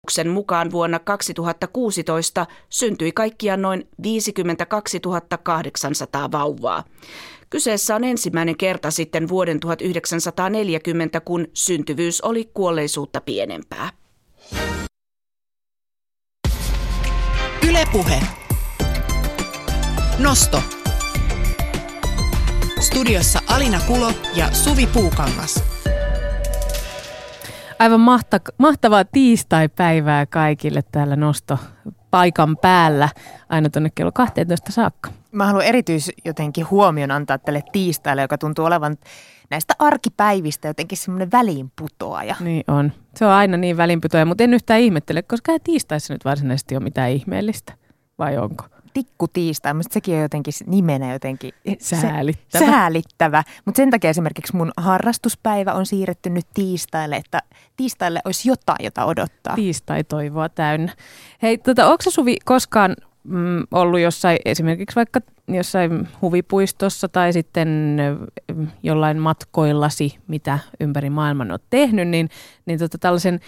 tilastokeskuksen mukaan vuonna 2016 syntyi kaikkiaan noin 52 800 vauvaa. Kyseessä on ensimmäinen kerta sitten vuoden 1940, kun syntyvyys oli kuolleisuutta pienempää. Yle Puhe. Nosto. Studiossa Alina Kulo ja Suvi Puukangas. Aivan mahtavaa tiistai-päivää kaikille täällä Nosto paikan päällä aina tuonne kello 12 saakka. Mä haluan jotenkin huomion antaa tälle tiistaille, joka tuntuu olevan näistä arkipäivistä jotenkin semmoinen väliinputoaja. Niin on. Se on aina niin väliinputoaja, mutta en yhtään ihmettele, koska ei tiistaissa nyt varsinaisesti ole mitään ihmeellistä. Vai onko? Tikku tiistai, mutta sekin on jotenkin nimenä jotenkin säälittävä. Mutta sen takia esimerkiksi mun harrastuspäivä on siirretty nyt tiistaille, että tiistaille olisi jotain, jota odottaa. Tiistai-toivoa täynnä. Hei, onko sä, Suvi, koskaan ollut esimerkiksi vaikka jossain huvipuistossa tai sitten jollain matkoillasi, mitä ympäri maailman olet tehnyt, niin tällaisen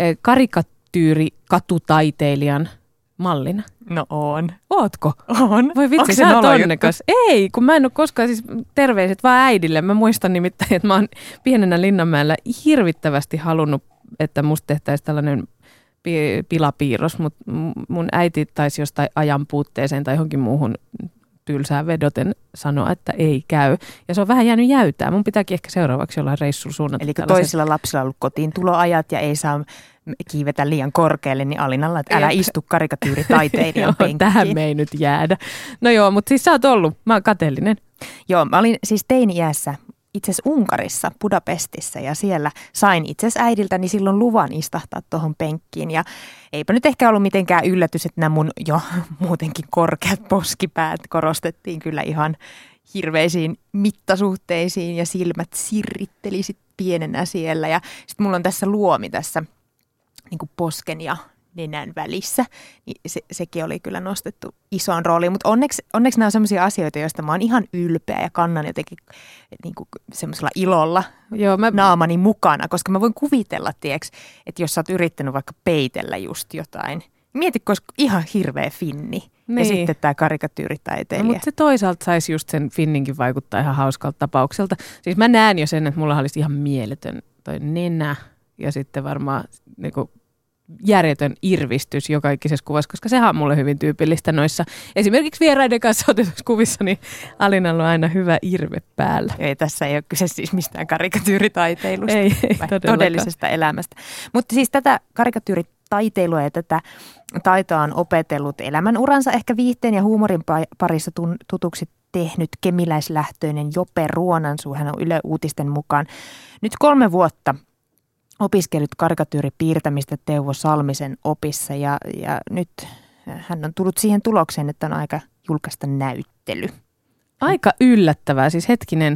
karikatyyrikatutaiteilijan mallina? No on. Ootko? On. Voi vitsi, sä oot onnekas. Ei, kun mä en ole koskaan, siis terveiset vaan äidille. Mä muistan nimittäin, että mä oon pienenä Linnanmäellä hirvittävästi halunnut, että musta tehtäisiin tällainen pilapiirros, mutta mun äiti taisi jostain ajan puutteeseen tai johonkin muuhun tylsään vedoten sanoa, että ei käy. Ja se on vähän jäänyt jäytää. Mun pitääkin ehkä seuraavaksi jollain reissulla suunnata. Eli kun toisilla lapsilla on ollut kotiin tuloajat ja ei saa kiivetä liian korkealle, niin Alinalla, että älä istu karikatyyritaiteilijan penkkiin. Tähän me ei nyt jäädä. No joo, mutta siis sä oot ollut. Mä oon kateellinen. Joo, mä olin siis teini-iässä itse asiassa Unkarissa, Budapestissa, ja siellä sain itse asiassa äidiltäni silloin luvan istahtaa tuohon penkkiin. Ja eipä nyt ehkä ollut mitenkään yllätys, että nämä mun jo muutenkin korkeat poskipäät korostettiin kyllä ihan hirveisiin mittasuhteisiin ja silmät sirritteli sit pienenä siellä. Ja sitten mulla on tässä luomi tässä niin kuin posken ja nenän välissä, niin sekin oli kyllä nostettu isoon rooliin, mutta onneksi nämä on sellaisia asioita, joista mä oon ihan ylpeä ja kannan jotenkin niin kuin semmoisella ilolla naamani mukana, koska mä voin kuvitella, että jos sä oot yrittänyt vaikka peitellä just jotain, mieti, koska ihan hirveä finni niin. Ja sitten tämä karikatyyritaiteilija. No, mutta se toisaalta saisi just sen finninkin vaikuttaa ihan hauskalta tapaukselta. Siis mä näen jo sen, että mulla olisi ihan mieletön toi nenä ja sitten varmaan niinku järjetön irvistys joka ikisessä kuvassa, koska sehän on mulle hyvin tyypillistä noissa. Esimerkiksi vieraiden kanssa otetuissa kuvissa, niin Alinalla on aina hyvä irve päällä. Ei, tässä ei ole kyse siis mistään karikatyyritaiteilusta, ei todellisesta elämästä. Mutta siis tätä karikatyyritaiteilua ja tätä taitoa on opetellut elämänuransa ehkä viihteen ja huumorin parissa tutuksi tehnyt kemiläislähtöinen Jope Ruonansuu. Hän on Yle Uutisten mukaan nyt 3 vuotta opiskellut karikatyyripiirtämistä Teuvo Salmisen opissa ja nyt hän on tullut siihen tulokseen, että on aika julkaista näyttely. Aika yllättävää, siis hetkinen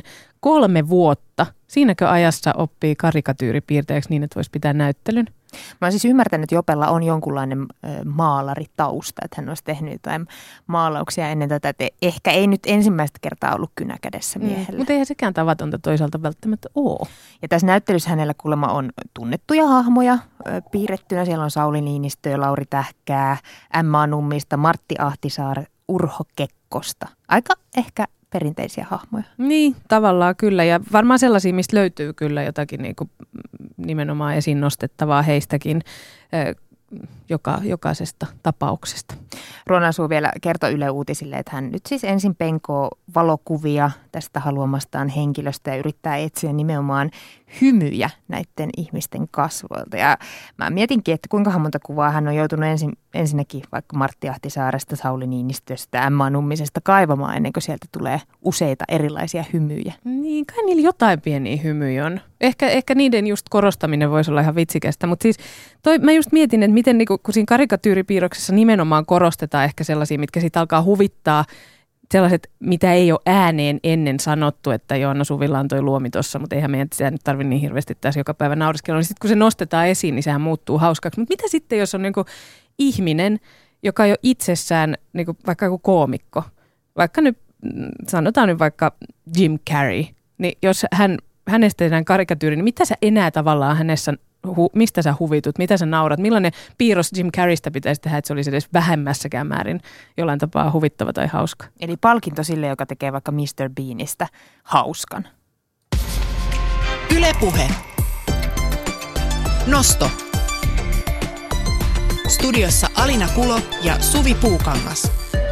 3 vuotta. Siinäkö ajassa oppii karikatyyripiirtäjäksi niin, että voisi pitää näyttelyn? Mä oon siis ymmärtänyt, että Jopella on jonkunlainen maalaritausta, että hän olisi tehnyt jotain maalauksia ennen tätä, että ehkä ei nyt ensimmäistä kertaa ollut kynä kädessä miehellä. Mutta eihän sekään tavatonta toisaalta välttämättä ole. Ja tässä näyttelyssä hänellä kuulemma on tunnettuja hahmoja piirrettynä. Siellä on Sauli Niinistö, Lauri Tähkää, Emma Nummista, Martti Ahtisaari, Urho Kekkosta. Aika ehkä perinteisiä hahmoja. Niin, tavallaan kyllä. Ja varmaan sellaisia, mistä löytyy kyllä jotakin niin kuin nimenomaan esiin nostettavaa heistäkin jokaisesta tapauksesta. Ruonansuu vielä kertoi Yle Uutisille, että hän nyt siis ensin penkoo valokuvia tästä haluamastaan henkilöstä ja yrittää etsiä nimenomaan hymyjä näiden ihmisten kasvoilta. Ja mä mietinkin, että kuinka monta kuvaa hän on joutunut ensinnäkin vaikka Martti Ahtisaaresta, Sauli Niinistöstä, Emma Nummisesta kaivamaan ennen kuin sieltä tulee useita erilaisia hymyjä. Niin, kai niillä jotain pieniä hymyjä on. Ehkä niiden just korostaminen voisi olla ihan vitsikästä, mutta siis mä just mietin, että miten kun siinä karikatyyripiirroksessa nimenomaan korostetaan ehkä sellaisia, mitkä sitten alkaa huvittaa, sellaiset, mitä ei ole ääneen ennen sanottu, että Joanna Suvilla on toi luomi tossa, mutta eihän meidän sitä nyt tarvitse niin hirveästi tässä joka päivä nauriskella. Niin sitten kun se nostetaan esiin, niin sehän muuttuu hauskaksi. Mutta mitä sitten, jos on niinku ihminen, joka jo itsessään, niinku vaikka joku koomikko, vaikka nyt, sanotaan nyt vaikka Jim Carrey, niin jos hänestä tehdään karikatyyri, niin mitä sä enää tavallaan hänessä mistä sä huvitut, mitä sä naurat, millainen piirros Jim Carreystä pitäisi tehdä, että se olisi edes vähemmässäkään määrin jollain tapaa huvittava tai hauska. Eli palkinto sille, joka tekee vaikka Mr. Beanistä hauskan. Yle Puhe. Nosto. Studiossa Alina Kulo ja Suvi Puukangas.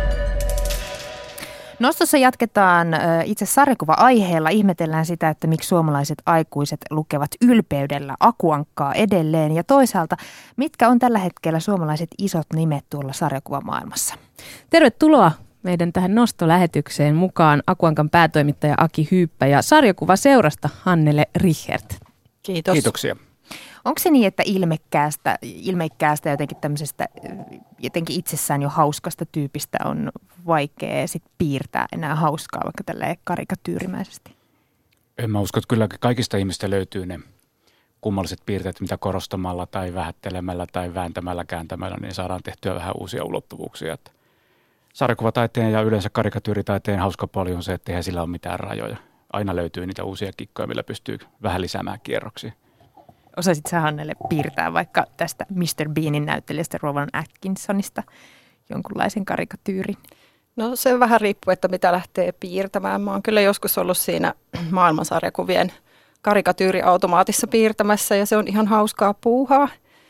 Nostossa jatketaan itse sarjakuva-aiheella. Ihmetellään sitä, että miksi suomalaiset aikuiset lukevat ylpeydellä Aku-Ankkaa edelleen. Ja toisaalta, mitkä on tällä hetkellä suomalaiset isot nimet tuolla sarjakuvamaailmassa? Tervetuloa meidän tähän Nosto-lähetykseen mukaan Aku-Ankan päätoimittaja Aki Hyyppä ja sarjakuvaseurasta Hannele Richert. Kiitos. Kiitoksia. Onko se niin, että ilmeikkäästä jotenkin tämmöisestä jotenkin itsessään jo hauskasta tyypistä on vaikea sit piirtää enää hauskaa, vaikka tälleen karikatyyrimäisesti? En mä usko, että kyllä kaikista ihmistä löytyy ne kummalliset piirteet, mitä korostamalla tai vähättelemällä tai vääntämällä, kääntämällä, niin saadaan tehtyä vähän uusia ulottuvuuksia. Että sarjakuvataiteen ja yleensä karikatyyritaiteen hauska puoli on se, että eihän sillä ole mitään rajoja. Aina löytyy niitä uusia kikkoja, millä pystyy vähän lisäämään kierroksia. Osaisit sä, Hannele, piirtää vaikka tästä Mr. Beanin näyttelijästä Rowan Atkinsonista jonkunlaisen karikatyyrin? No se vähän riippuu, että mitä lähtee piirtämään. Mä oon kyllä joskus ollut siinä maailmansarjakuvien karikatyyriautomaatissa piirtämässä ja se on ihan hauskaa puuhaa.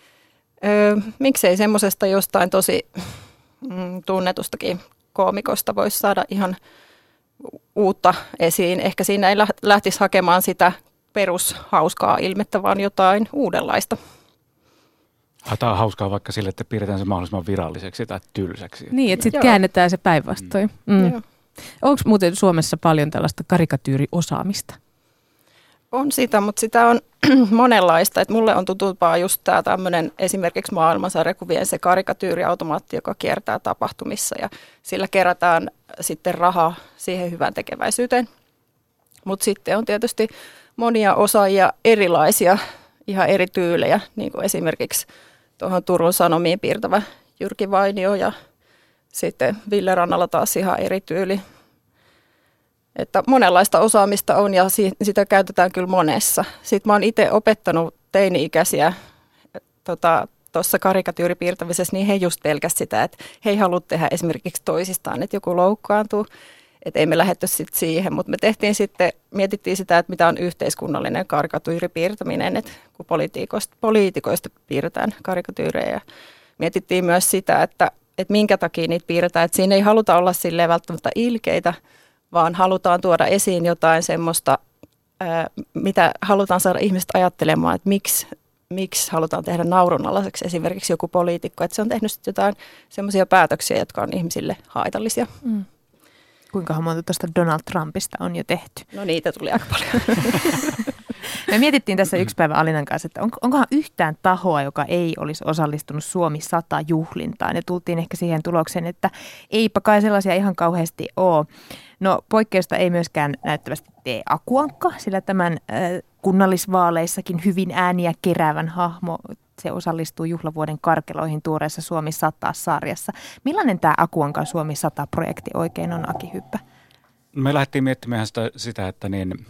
Miksei semmoisesta jostain tosi tunnetustakin koomikosta voisi saada ihan uutta esiin. Ehkä siinä ei lähtisi hakemaan sitä perushauskaa ilmettä, vaan jotain uudenlaista. Tämä on hauskaa vaikka sille, että piirretään se mahdollisimman viralliseksi tai tylsäksi. Niin, että sitten käännetään se päinvastoin. Onko muuten Suomessa paljon tällaista karikatyyriosaamista? On sitä, mutta sitä on monenlaista. Et mulle on tutumpaa just tämä tämmöinen esimerkiksi maailmansarjakuvien se karikatyyriautomaatti, joka kiertää tapahtumissa ja sillä kerätään sitten rahaa siihen hyvään tekeväisyyteen. Mutta sitten on tietysti monia osaajia erilaisia, ihan eri tyylejä, niin kuin esimerkiksi tuohon Turun Sanomiin piirtävä Jyrki Vainio ja sitten Ville Rannalla taas ihan eri tyyli. Että monenlaista osaamista on ja sitä käytetään kyllä monessa. Sitten mä oon itse opettanut teini-ikäisiä tuossa karikatyyripiirtämisessä, niin he just pelkästään sitä, että he ei halua tehdä esimerkiksi toisistaan, että joku loukkaantuu. Että ei me lähdetty sitten siihen, mutta me mietittiin sitä, että mitä on yhteiskunnallinen karikatyyripiirtäminen, että kun poliitikoista piirretään karikatyyrejä. Ja mietittiin myös sitä, että minkä takia niitä piirretään, että siinä ei haluta olla silleen välttämättä ilkeitä, vaan halutaan tuoda esiin jotain semmoista, mitä halutaan saada ihmiset ajattelemaan, että miksi halutaan tehdä naurunalaiseksi esimerkiksi joku poliitikko, että se on tehnyt sitten jotain semmoisia päätöksiä, jotka on ihmisille haitallisia. Kuinka monta tuosta Donald Trumpista on jo tehty? No niitä tuli aika paljon. Me mietittiin tässä yksi päivä Alinan kanssa, että onkohan yhtään tahoa, joka ei olisi osallistunut Suomi 100 juhlintaan. Ja tultiin ehkä siihen tulokseen, että eipä kai sellaisia ihan kauheasti ole. No poikkeusta ei myöskään näyttävästi tee Aku-Ankka, sillä tämän kunnallisvaaleissakin hyvin ääniä keräävän hahmo, se osallistuu juhlavuoden karkeloihin tuoreessa Suomi 100-sarjassa. Millainen tämä Aku-Ankan Suomi 100-projekti oikein on, Aki Hyppä? Me lähdettiin miettimään sitä, että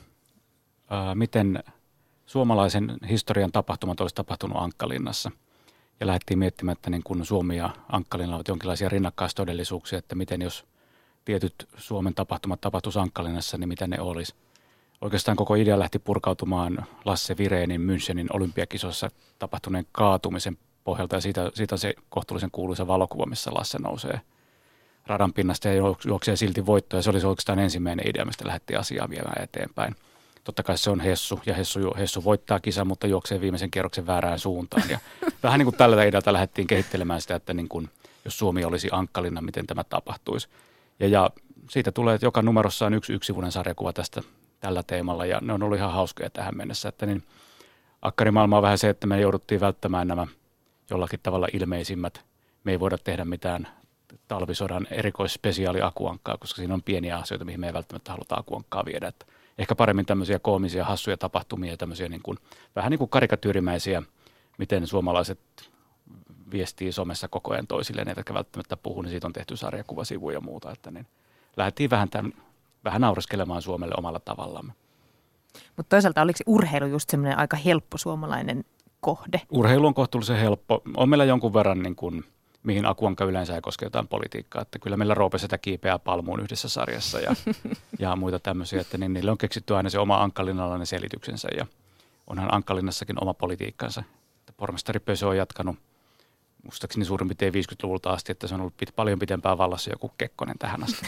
miten suomalaisen historian tapahtumat olisi tapahtunut Ankkalinnassa. Ja lähdettiin miettimään, että kun Suomi ja Ankkalinna ovat jonkinlaisia rinnakkaistodellisuuksia, että miten jos tietyt Suomen tapahtumat tapahtuisi Ankkalinnassa, niin mitä ne olisi. Oikeastaan koko idea lähti purkautumaan Lasse Virénin Münchenin olympiakisoissa tapahtuneen kaatumisen pohjalta. Ja siitä on se kohtuullisen kuuluisa valokuva, missä Lasse nousee radan pinnasta ja juoksee silti voittoa. Ja se oli oikeastaan ensimmäinen idea, mistä lähdettiin asiaa viemään eteenpäin. Totta kai se on Hessu ja Hessu voittaa kisan, mutta juoksee viimeisen kierroksen väärään suuntaan. Ja vähän niin kuin tällä idealta lähdettiin kehittelemään sitä, että jos Suomi olisi Ankkalinna, miten tämä tapahtuisi. Ja siitä tulee, että joka numerossa on yksi yksivuinen sarjakuva tällä teemalla ja ne on ollut ihan hauskoja tähän mennessä. Että akkarimaailma on vähän se, että me jouduttiin välttämään nämä jollakin tavalla ilmeisimmät. Me ei voida tehdä mitään talvisodan erikoisspesiaali Aku-Ankkaa, koska siinä on pieniä asioita, mihin me ei välttämättä haluta Aku-Ankkaa viedä. Että ehkä paremmin tämmöisiä koomisia, hassuja tapahtumia ja tämmöisiä vähän niin kuin karikatyyrimäisiä, miten suomalaiset viestii somessa koko ajan toisilleen, eivätkä välttämättä puhu, niin siitä on tehty sarjakuvasivuja ja muuta. Että lähdettiin vähän naureskelemaan Suomelle omalla tavallamme. Mutta toisaalta oliko urheilu just semmoinen aika helppo suomalainen kohde? Urheilu on kohtuullisen helppo. On meillä jonkun verran, niin kuin, mihin Akuankka yleensä ei koske jotain politiikkaa. Että kyllä meillä Roope sitä kiipeää palmuun yhdessä sarjassa ja muita tämmöisiä. Että niin niille on keksitty aina se oma Ankkalinnalainen selityksensä ja onhan Ankkalinnassakin oma politiikkansa. Pormestari Pösö on jatkanut muistaakseni suurin piirtein 50-luvulta asti, että se on ollut paljon pitempään vallassa joku Kekkonen tähän asti.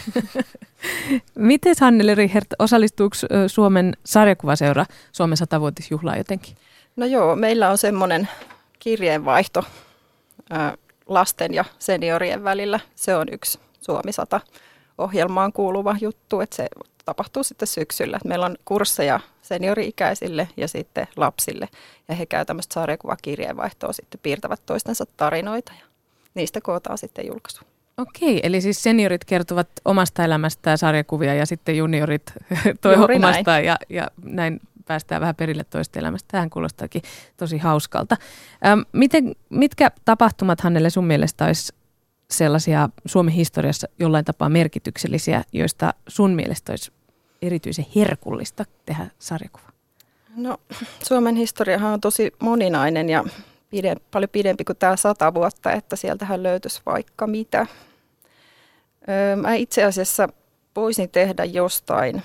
Miten Hannele Riihert, osallistuuko Suomen sarjakuvaseura Suomen 100-vuotisjuhlaan jotenkin? No joo, meillä on semmoinen kirjeenvaihto lasten ja seniorien välillä. Se on yksi Suomi 100-ohjelmaan kuuluva juttu, että se tapahtuu sitten syksyllä. Meillä on kursseja seniori-ikäisille ja sitten lapsille. Ja he käyvät tämmöistä sarjakuvakirjeenvaihtoa, sitten piirtävät toistensa tarinoita ja niistä kootaan sitten julkaisu. Okei, eli siis seniorit kertovat omasta elämästään sarjakuvia ja sitten juniorit omastaan ja näin päästään vähän perille toista elämästä. Tähän kuulostaakin tosi hauskalta. Mitkä tapahtumat, Hannele, sun mielestä olisi sellaisia Suomen historiassa jollain tapaa merkityksellisiä, joista sun mielestä olisi erityisen herkullista tehdä sarjakuva? No, Suomen historiahan on tosi moninainen ja paljon pidempi kuin tämä 100 vuotta, että sieltähän löytyisi vaikka mitä. Mä itse asiassa voisin tehdä jostain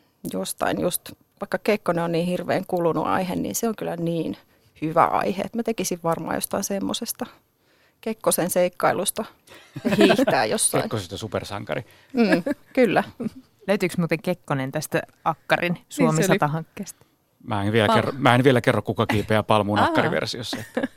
just, vaikka Kekkonen on niin hirveän kulunut aihe, niin se on kyllä niin hyvä aihe, että mä tekisin varmaan jostain semmosesta Kekkosen seikkailusta ja hiihtää jossain. Kekkosesta supersankari. Kyllä. Löytyykö muuten Kekkonen tästä Akkarin Suomi 100-hankkeesta? Mä en vielä kerro, kuka kiipeää palmuun akkariversiossa.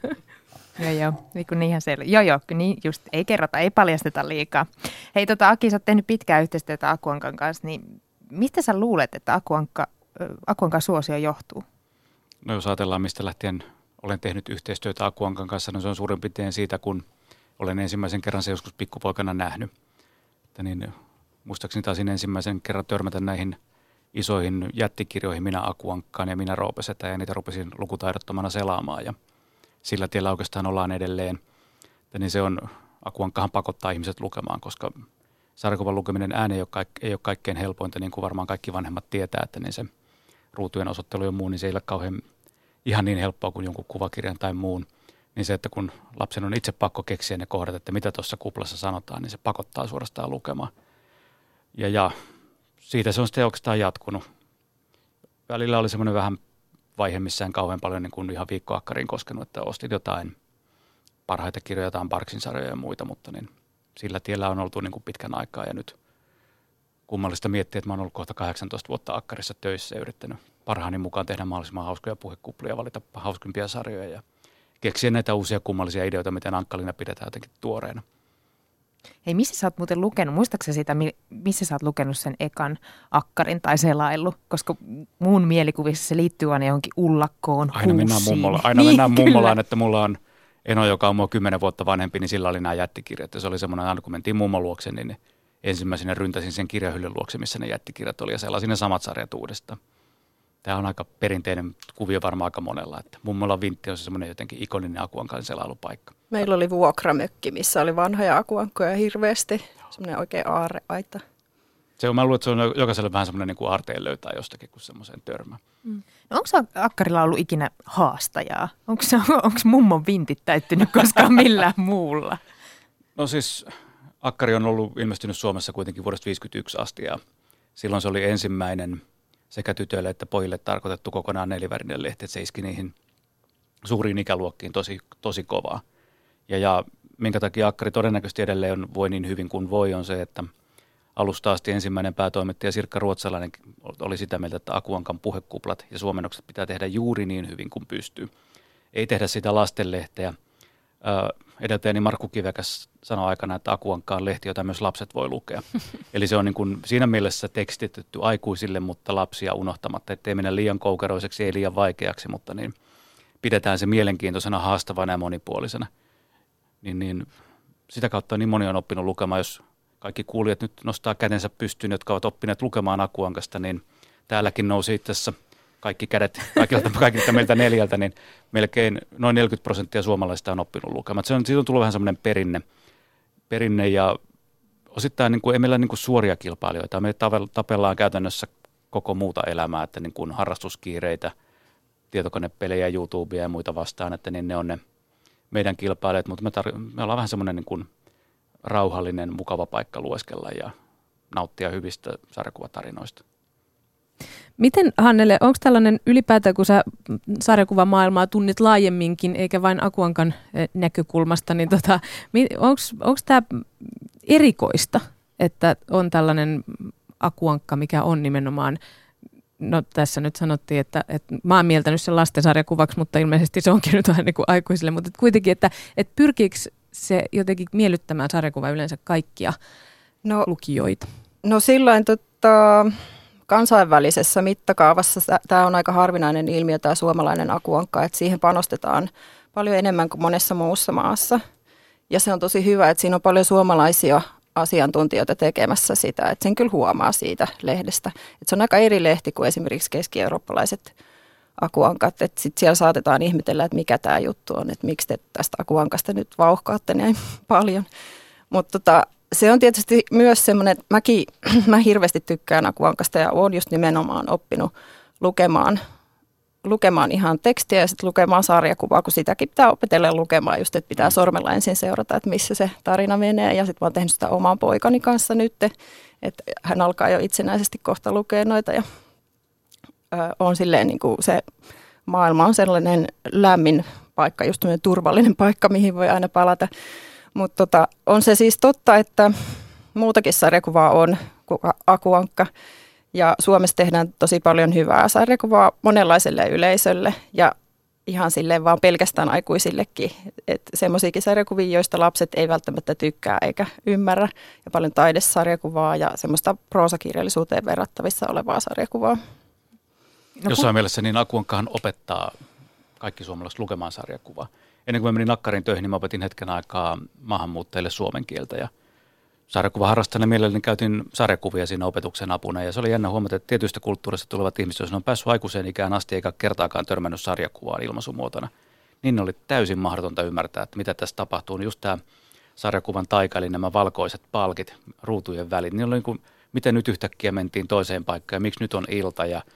Joo, ihan selvä. Joo, niin just ei kerrota, ei paljasteta liikaa. Hei, Aki, sä oot tehnyt pitkää yhteistyötä Akuankan kanssa, niin mistä sä luulet, että Akuankan suosio johtuu? No jos ajatellaan, mistä lähtien olen tehnyt yhteistyötä Akuankan kanssa, no se on suurin piirtein siitä, kun olen ensimmäisen kerran se joskus pikkupoikana nähnyt. Että niin, muistaakseni taisin ensimmäisen kerran törmätä näihin isoihin jättikirjoihin, minä Akuankkaan ja minä Roopesetä, ja niitä rupesin lukutaidottomana selaamaan ja sillä tiellä oikeastaan ollaan edelleen. Että niin se on, Akuankkahan pakottaa ihmiset lukemaan, koska sarjakuvan lukeminen ääni ei ole kaikkein helpointa, niin kuin varmaan kaikki vanhemmat tietää, että niin se ruutujen osoittelu ja muu, niin se ei ole kauhean ihan niin helppoa kuin jonkun kuvakirjan tai muun. Niin se, että kun lapsen on itse pakko keksiä ne kohdat, että mitä tuossa kuplassa sanotaan, niin se pakottaa suorastaan lukemaan. Ja siitä se on sitten oikeastaan jatkunut. Välillä oli semmoinen vähän vaihe, missä en kauhean paljon niin kuin ihan viikkoakkariin koskenut, että ostin jotain parhaita kirjoja, jotain Barksin sarjoja ja muita, mutta niin sillä tiellä on oltu niin kuin pitkän aikaa ja nyt kummallista miettiä, että mä oon ollut kohta 18 vuotta akkarissa töissä ja yrittänyt parhaani mukaan tehdä mahdollisimman hauskoja puhekuplia, valita hauskimpia sarjoja ja keksiä näitä uusia kummallisia ideoita, miten Ankkalinna pidetään jotenkin tuoreena. Hei, missä sä oot muuten lukenut? Muistaaksä sitä, missä sä oot lukenut sen ekan akkarin tai selaillu? Koska muun mielikuvissa se liittyy aina johonkin ullakkoon, Aina mennään mummolaan, että mulla on eno, joka on mua 10 vuotta vanhempi, niin sillä oli nämä jättikirjat. Ja se oli semmoinen, aina kun mentiin mummon luokse, niin ensimmäisenä ryntäsin sen kirjahyllyn luokse, missä ne jättikirjat oli ja sellaisin ne samat sarjat uudestaan. Tämä on aika perinteinen kuvio varmaan aika monella, että mummolla vintti on se semmoinen jotenkin ikoninen Akuankan selailupaikka. Meillä oli vuokramökki, missä oli vanhoja akuankkoja hirveästi, semmoinen oikein aarreaita. Mä luulen, että se on jokaiselle vähän semmoinen niin kuin aarteen löytää jostakin, kun semmoiseen törmää. No onko akkarilla ollut ikinä haastajaa? Onko mummon vintit täyttynyt koskaan millään muulla? No siis akkari on ollut ilmestynyt Suomessa kuitenkin vuodesta 1951 asti ja silloin se oli ensimmäinen sekä tytöille että pojille tarkoitettu kokonaan nelivärinen lehti, että se iski niihin suuriin ikäluokkiin tosi kovaa. Ja minkä takia akkari todennäköisesti edelleen voi niin hyvin kuin voi, on se, että alusta asti ensimmäinen päätoimittaja Sirkka Ruotsalainen oli sitä mieltä, että Akuankan puhekuplat ja suomennokset pitää tehdä juuri niin hyvin kuin pystyy. Ei tehdä sitä lastenlehteä. Edeltäjäni Markku Kivekäs sanoi aikana, että Akuankka on lehti, jota myös lapset voi lukea. Eli se on niin kuin siinä mielessä tekstitetty aikuisille, mutta lapsia unohtamatta, ettei mennä liian koukeroiseksi, ei liian vaikeaksi, mutta niin pidetään se mielenkiintoisena, haastavana ja monipuolisena. Niin sitä kautta niin moni on oppinut lukemaan, jos kaikki kuulijat nyt nostaa kätensä pystyyn, jotka ovat oppineet lukemaan Akuankasta, niin täälläkin nousi itse asiassa kaikki kädet, kaikilta meiltä 4, niin melkein noin 40% suomalaisista on oppinut lukemaan. Siitä on tullut vähän semmoinen perinne ja osittain niin kuin, ei meillä niin kuin suoria kilpailijoita. Me tapellaan käytännössä koko muuta elämää, että niin kuin harrastuskiireitä, tietokonepelejä, YouTubea ja muita vastaan, että niin ne on ne meidän kilpailijat, mutta me ollaan vähän semmoinen niin kuin rauhallinen, mukava paikka lueskella ja nauttia hyvistä sarjakuvatarinoista. Miten, Hannele, onko tällainen ylipäätään, kun sä sarjakuvamaailmaa tunnit laajemminkin, eikä vain Aku-Ankan näkökulmasta, niin onko tämä erikoista, että on tällainen Aku-Ankka, mikä on nimenomaan, no tässä nyt sanottiin, että mä oon mieltänyt sen lastensarjakuvaksi, mutta ilmeisesti se onkin nyt vähän niin kuin aikuisille, mutta kuitenkin, että pyrkiikö se jotenkin miellyttämään sarjakuva yleensä kaikkia lukijoita? No silloin kansainvälisessä mittakaavassa tämä on aika harvinainen ilmiö, tämä suomalainen Aku-Ankka, että siihen panostetaan paljon enemmän kuin monessa muussa maassa. Ja se on tosi hyvä, että siinä on paljon suomalaisia asiantuntijoita tekemässä sitä, että sen kyllä huomaa siitä lehdestä. Että se on aika eri lehti kuin esimerkiksi keski-eurooppalaiset Aku-Ankat, että sitten siellä saatetaan ihmetellä, että mikä tämä juttu on, että miksi te tästä Aku-Ankasta nyt vauhkaatte näin paljon. Mutta se on tietysti myös semmoinen, että mä hirveästi tykkään Aku-Ankasta ja olen just nimenomaan oppinut lukemaan ihan tekstiä ja sitten lukemaan sarjakuvaa, kun sitäkin pitää opetella lukemaan just, että pitää sormella ensin seurata, että missä se tarina menee. Ja sitten mä oon tehnyt sitä oman poikani kanssa nyt, että hän alkaa jo itsenäisesti kohta lukea noita ja on silleen niin kuin se maailma on sellainen lämmin paikka, just tämmöinen turvallinen paikka, mihin voi aina palata. Mutta on se siis totta, että muutakin sarjakuvaa on kuin Aku-Ankka. Ja Suomessa tehdään tosi paljon hyvää sarjakuvaa monenlaiselle yleisölle ja ihan silleen vaan pelkästään aikuisillekin. Että semmoisiakin sarjakuvia, joista lapset ei välttämättä tykkää eikä ymmärrä. Ja paljon taidesarjakuvaa ja semmoista proosakirjallisuuteen verrattavissa olevaa sarjakuvaa. Jossain mielessä niin Aku-Ankkahan opettaa kaikki suomalaiset lukemaan sarjakuvaa. Ennen kuin mä menin Nakkarin töihin, niin mä opetin hetken aikaa maahanmuuttajille suomen kieltä ja sarjakuvaharrastajana mielelläni käytin sarjakuvia siinä opetuksen apuna ja se oli jännä huomata, että tietyistä kulttuurista tulevat ihmiset, jos ne on päässyt aikuiseen ikään asti eikä kertaakaan törmännyt sarjakuvaan ilmaisumuotona, niin ne oli täysin mahdotonta ymmärtää, että mitä tässä tapahtuu. Niin just tämä sarjakuvan taika, eli nämä valkoiset palkit ruutujen välit, niin oli niin kuin, miten nyt yhtäkkiä mentiin toiseen paikkaan ja miksi nyt on ilta ja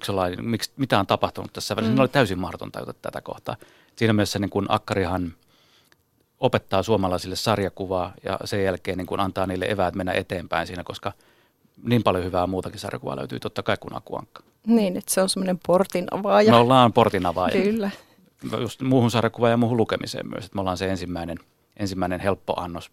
mitä on tapahtunut tässä välissä. Ne oli täysin mahdotonta tajuta tätä kohtaa. Siinä mielessä niin kuin Akkarihan opettaa suomalaisille sarjakuvaa ja sen jälkeen niin kun antaa niille eväät mennä eteenpäin siinä, koska niin paljon hyvää muutakin sarjakuvaa löytyy totta kai kuin Aku-Ankka. Niin, että se on semmoinen portin avaaja. Me ollaan portin avaaja. Kyllä. Just muuhun sarjakuvaan ja muuhun lukemiseen myös, että me ollaan se ensimmäinen helppo annos.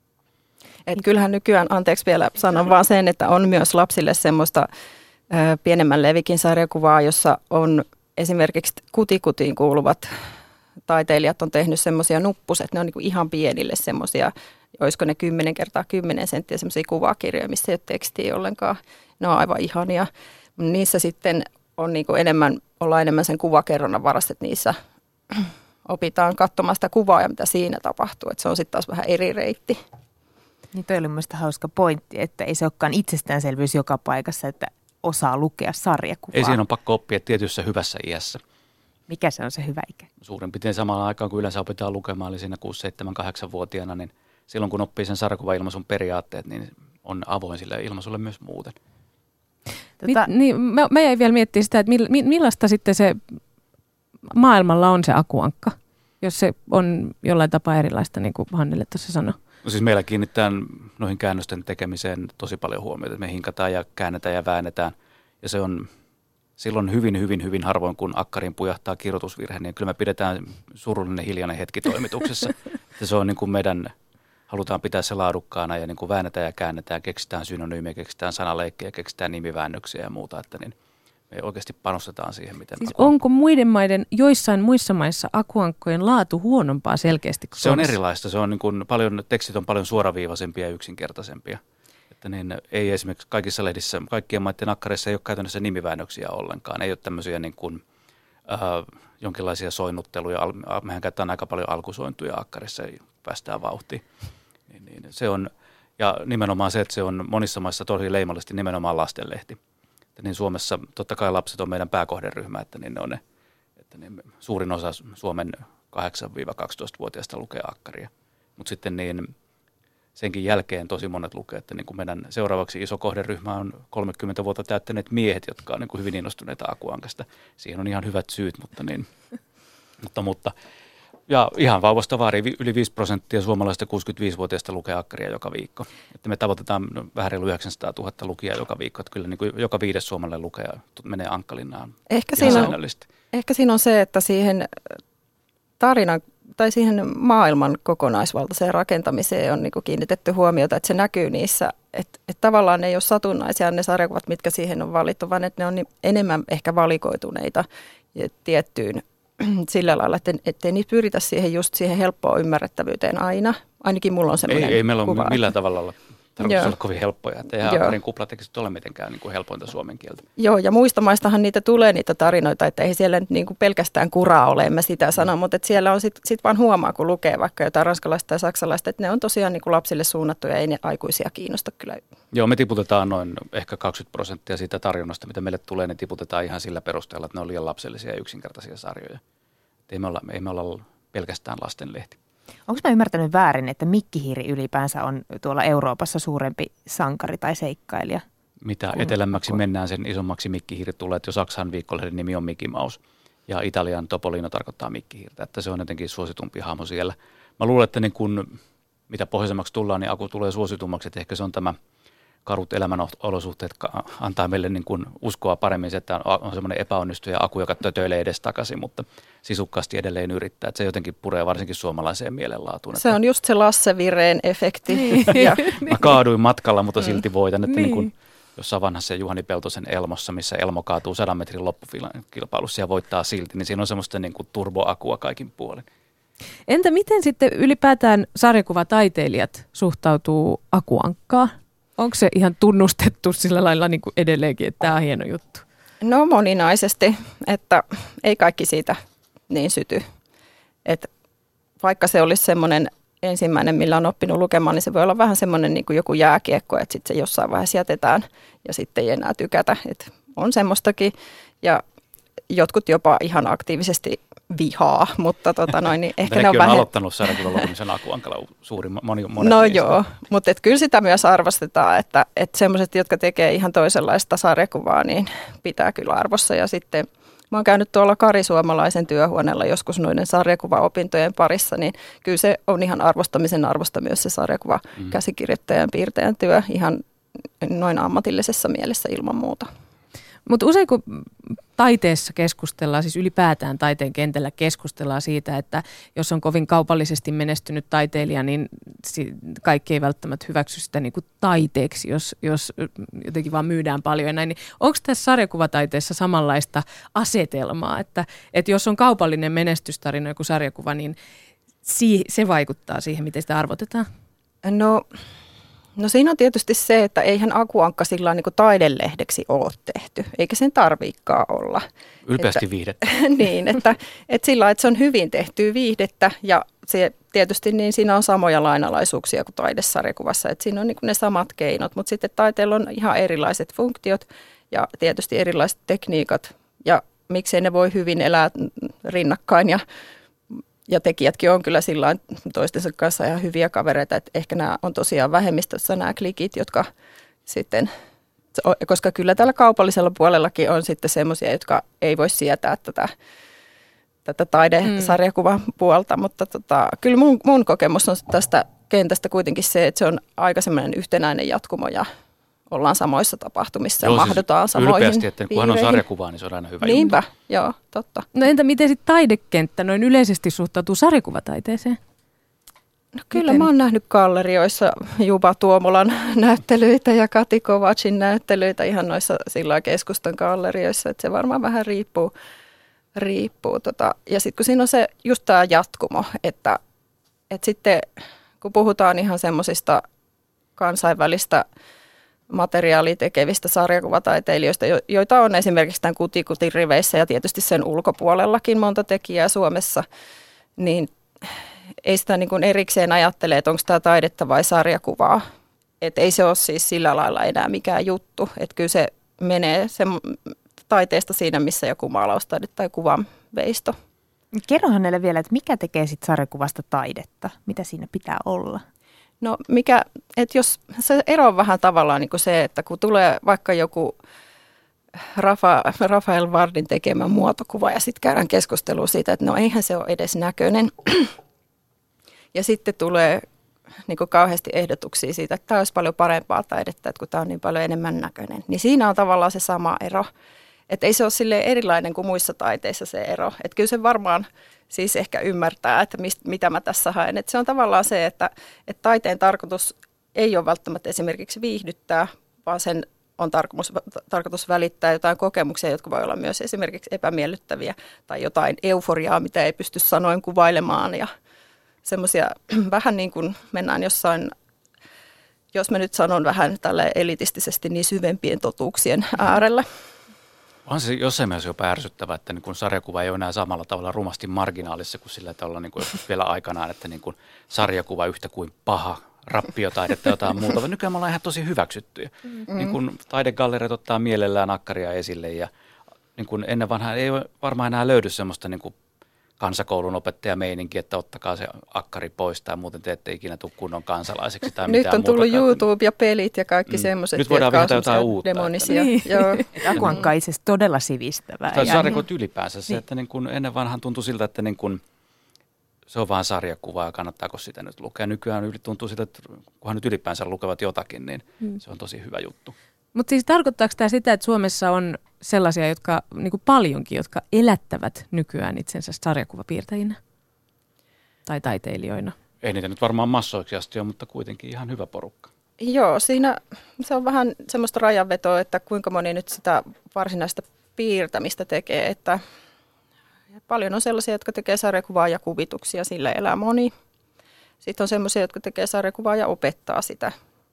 Et kyllähän nykyään, anteeksi vielä sanon vaan sen, että on myös lapsille semmoista pienemmän levikin sarjakuvaa, jossa on esimerkiksi kutikutiin kuuluvat taiteilijat on tehnyt semmoisia nuppuset, ne on niin kuin ihan pienille semmoisia, olisiko ne 10 x 10 senttiä semmoisia kuvakirjoja, missä ei ole tekstiä ollenkaan. Ne on aivan ihania. Niissä sitten on niin kuin ollaan enemmän sen kuvakerronnan varassa, että niissä opitaan katsomaan sitä kuvaa ja mitä siinä tapahtuu. Että se on sitten taas vähän eri reitti. Niin toi oli mielestäni hauska pointti, että ei se olekaan itsestäänselvyys joka paikassa, että osaa lukea sarjakuvaa. Ei siinä on pakko oppia tietyssä hyvässä iässä. Mikä se on se hyvä ikä? Suurin piirtein samalla aikaan, kun yleensä opitaan lukemaan, eli siinä 6, 7, 8-vuotiaana, niin silloin kun oppii sen sarjakuvailmaisun periaatteet, niin on avoin sille ilmaisulle myös muuten. Mä jäin vielä miettimään sitä, että millaista sitten se maailmalla on se Aku-Ankka, jos se on jollain tapaa erilaista, niin kuin Hannele tuossa sanoi. No siis meillä kiinnitetään noihin käännösten tekemiseen tosi paljon huomiota, että me hinkataan ja käännetään ja väännetään, ja se on silloin hyvin harvoin, kun Akkariin pujahtaa kirjoitusvirhe, niin kyllä me pidetään surullinen hiljainen hetki toimituksessa. Että se on niin kuin halutaan pitää se laadukkaana ja niin kuin väännetään ja käännetään, keksitään synonyymiä, keksitään sanaleikkejä, keksitään nimiväännöksiä ja muuta, että niin me oikeasti panostetaan siihen, miten siis onko joissain muissa maissa Aku-Ankkojen laatu huonompaa selkeästi kuin se on erilaista, se on niin kuin tekstit on paljon suoraviivaisempia ja yksinkertaisempia. Että niin ei esimerkiksi kaikissa lehdissä, kaikkien maiden akkareissa ei ole käytännössä nimiväännöksiä ollenkaan. Ei ole tämmöisiä niin kuin, jonkinlaisia soinnutteluja. Mehän käytetään aika paljon alkusointuja akkarissa ja päästään vauhtiin. Niin se on, ja nimenomaan se, että se on monissa maissa tosi leimallisesti nimenomaan lastenlehti. Että niin Suomessa totta kai lapset on meidän pääkohderyhmä, että niin ne on että niin suurin osa Suomen 8-12-vuotiaista lukee akkaria. Mutta sitten niin senkin jälkeen tosi monet lukee, että niin kuin meidän seuraavaksi iso kohderyhmä on 30 vuotta täyttäneet miehet, jotka on niin kuin hyvin innostuneita Aku-Ankasta. Siihen on ihan hyvät syyt, mutta ja ihan vauvasta vaariin yli 5% suomalaisista 65-vuotiaista lukee akkaria joka viikko. Että me tavoitetaan vähän reilu 900 000 lukijaa joka viikko, että kyllä niin kuin joka 5. suomalainen lukija menee Ankkalinnaan ihan säännöllisesti. Ehkä siinä on se, että siihen tarinan tai siihen maailman kokonaisvaltaiseen rakentamiseen on niin kuin kiinnitetty huomiota, että se näkyy niissä, että tavallaan ne ei ole satunnaisia ne sarjakuvat, mitkä siihen on valittu, vaan että ne on enemmän ehkä valikoituneita tiettyyn sillä lailla, että ettei niitä pyritä siihen helppoon ymmärrettävyyteen aina. Ainakin mulla on semmoinen Ei meillä kuva. ole millään tavalla olla tarkoitus olla kovin helppoja. Että eihän akkarin kuplatekstit ole mitenkään niin kuin helpointa suomen kieltä. Joo, ja muista maistahan niitä tulee niitä tarinoita, että ei siellä nyt niin kuin pelkästään kuraa ole, en mä sitä sano, mutta että siellä on sit vaan huomaa, kun lukee vaikka jotain ranskalaista tai saksalaista, että ne on tosiaan niin kuin lapsille suunnattu ja ei ne aikuisia kiinnosta kyllä. Joo, me tiputetaan noin ehkä 20% siitä tarjonnasta, mitä meille tulee, ne tiputetaan ihan sillä perusteella, että ne on liian lapsellisia ja yksinkertaisia sarjoja. Ei me olla pelkästään lastenlehti. Onko mä ymmärtänyt väärin, että mikkihiiri ylipäänsä on tuolla Euroopassa suurempi sankari tai seikkailija? Mitä etelämmäksi mennään, sen isommaksi mikkihiiri tulee. Että jo Saksan viikkolehden nimi on Mickey Mouse ja Italian Topolino tarkoittaa mikkihiirtä. Että se on jotenkin suositumpi hahmo siellä. Mä luulen, että niin kun, mitä pohjoisemmaksi tullaan, niin Aku tulee suositummaksi. Että ehkä se on tämä karut elämänolosuhteet antaa meille niin kuin uskoa paremmin se, että on semmoinen epäonnistuja Aku, joka tötöilee edes takaisin, mutta sisukkaasti edelleen yrittää. Että se jotenkin puree varsinkin suomalaiseen mielenlaatuun. Se on just se Lasse Vireen efekti. Mä kaaduin matkalla, mutta silti voitan. Että niin kuin jossain vanhassa Juhani Peltosen Elmossa, missä Elmo kaatuu 100 metrin loppukilpailussa ja voittaa silti, niin siinä on semmoista niin kuin turboakua kaikin puolin. Entä miten sitten ylipäätään sarjakuvataiteilijat suhtautuu Aku-Ankkaan? Onko se ihan tunnustettu sillä lailla niin kuin edelleenkin, että tämä on hieno juttu? No moninaisesti, että ei kaikki siitä niin syty. Että vaikka se olisi semmoinen ensimmäinen, millä on oppinut lukemaan, niin se voi olla vähän semmoinen niin kuin joku jääkiekko, että sitten se jossain vaiheessa jätetään ja sitten ei enää tykätä. Että on semmoistakin ja jotkut jopa ihan aktiivisesti vihaa, mutta niin ehkä ne on vähän... aloittanut sarjakuvan lukemisen Aku-Ankalla monet no joo, mutta kyllä sitä myös arvostetaan, että semmoiset, jotka tekee ihan toisenlaista sarjakuvaa, niin pitää kyllä arvossa. Ja sitten mä oon käynyt tuolla Kari Suomalaisen työhuoneella joskus noiden sarjakuvaopintojen parissa, niin kyllä se on ihan arvostamisen arvosta myös se sarjakuva käsikirjoittajan piirtäjän työ ihan noin ammatillisessa mielessä ilman muuta. Mutta usein kun taiteessa keskustellaan, siis ylipäätään taiteen kentällä keskustellaan siitä, että jos on kovin kaupallisesti menestynyt taiteilija, niin kaikki ei välttämättä hyväksy sitä niin kuin taiteeksi, jos jotenkin vaan myydään paljon ja näin. Niin onko tässä sarjakuvataiteessa samanlaista asetelmaa, että jos on kaupallinen menestystarina joku sarjakuva, niin se vaikuttaa siihen, miten sitä arvotetaan? No siinä on tietysti se, että eihän Aku-Ankka sillä niin kuin taidelehdeksi ole tehty, eikä sen tarviikaan olla. Ylpeästi viihdettä. Niin, että sillä että se on hyvin tehtyä viihdettä ja se tietysti niin siinä on samoja lainalaisuuksia kuin taidesarjakuvassa, että siinä on niin kuin ne samat keinot, mutta sitten taiteella on ihan erilaiset funktiot ja tietysti erilaiset tekniikat ja miksei ne voi hyvin elää rinnakkain ja tekijätkin on kyllä sillä toistensa kanssa ihan hyviä kavereita, että ehkä nämä on tosiaan vähemmistössä nämä klikit, jotka sitten, koska kyllä tällä kaupallisella puolellakin on sitten semmoisia, jotka ei voi sietää tätä taidesarjakuvan puolta, mutta kyllä mun kokemus on tästä kentästä kuitenkin se, että se on aika semmoinen yhtenäinen jatkumo ja ollaan samoissa tapahtumissa ja mahdutaan samoihin ylpeästi, että kunhan on sarjakuvaa, niin se on aina hyvä Niinpä, juttu. joo, totta. No entä miten sitten taidekenttä noin yleisesti suhtautuu sarjakuvataiteeseen? No kyllä mä oon nähnyt gallerioissa Juba Tuomolan näyttelyitä ja Kati Kovacin näyttelyitä ihan noissa sillä keskustan gallerioissa, että se varmaan vähän riippuu. Ja sitten kun siinä on se just tämä jatkumo, että sitten kun puhutaan ihan semmoisista kansainvälistä materiaalia tekevistä sarjakuvataiteilijoista, joita on esimerkiksi tämän Kutikutin riveissä ja tietysti sen ulkopuolellakin monta tekijää Suomessa, niin ei sitä niin kuin erikseen ajattele, että onko tämä taidetta vai sarjakuvaa. Että ei se ole siis sillä lailla enää mikään juttu. Että kyllä se menee taiteesta siinä, missä joku maalaustaide tai kuvanveisto. Kerrohan näille vielä, että mikä tekee sitten sarjakuvasta taidetta? Mitä siinä pitää olla? No että jos se ero on vähän tavallaan niin kuin se, että kun tulee vaikka joku Rafael Vardin tekemä muotokuva ja sitten käydään keskustelua siitä, että no eihän se ole edes näköinen. Ja sitten tulee niin kuin kauheasti ehdotuksia siitä, että tämä olisi paljon parempaa taidetta, että kun tämä on niin paljon enemmän näköinen. Niin siinä on tavallaan se sama ero. Että ei se ole silleen erilainen kuin muissa taiteissa se ero. Että kyllä se varmaan siis ehkä ymmärtää, että mitä mä tässä haen. Että se on tavallaan se, että taiteen tarkoitus ei ole välttämättä esimerkiksi viihdyttää, vaan sen on tarkoitus välittää jotain kokemuksia, jotka voi olla myös esimerkiksi epämiellyttäviä tai jotain euforiaa, mitä ei pysty sanoin kuvailemaan ja semmoisia vähän niin kuin mennään jossain, jos mä nyt sanon vähän tälle elitistisesti, niin syvempien totuuksien äärellä. On se jossain mielessä jopa ärsyttävää, että niin kun sarjakuva ei ole enää samalla tavalla rumasti marginaalissa kuin sillä tavalla niin kuin vielä aikanaan, että niin kuin sarjakuva yhtä kuin paha, rappiotaidetta jotain muuta, vaan nykyään me ollaan ihan tosi hyväksyttyjä. Niin kuin taidegalleriat ottaa mielellään akkaria esille ja niin kuin ennen vanhaa ei varmaan enää löydy semmoista niin kuin kansakoulun opettajameininki, että ottakaa se akkari pois tai muuten te ette ikinä tule kunnon kansalaiseksi tai mitään muuta. Nyt on tullut YouTube ja pelit ja kaikki semmoiset, nyt voidaan vihdata jotain uutta. Demonisia. Niin. Akuankka on itse asiassa todella sivistävää. Tai sarjakot ylipäänsä se, että niin kun ennen vanhan tuntui siltä, että niin kun se on vaan sarjakuva ja kannattaako sitä nyt lukea. Nykyään tuntuu siltä, että kunhan nyt ylipäänsä lukevat jotakin, niin se on tosi hyvä juttu. Mutta siis tarkoittaako tämä sitä, että Suomessa on sellaisia, jotka niin kuin paljonkin, jotka elättävät nykyään itsensä sarjakuvapiirtäjinä tai taiteilijoina? Ei niitä nyt varmaan massoiksi asti ole, mutta kuitenkin ihan hyvä porukka. Joo, siinä se on vähän semmoista rajanvetoa, että kuinka moni nyt sitä varsinaista piirtämistä tekee, että paljon on sellaisia, jotka tekee sarjakuvaa ja kuvituksia, sillä elää moni. Sitten on sellaisia, jotka tekee sarjakuvaa ja opettaa sitä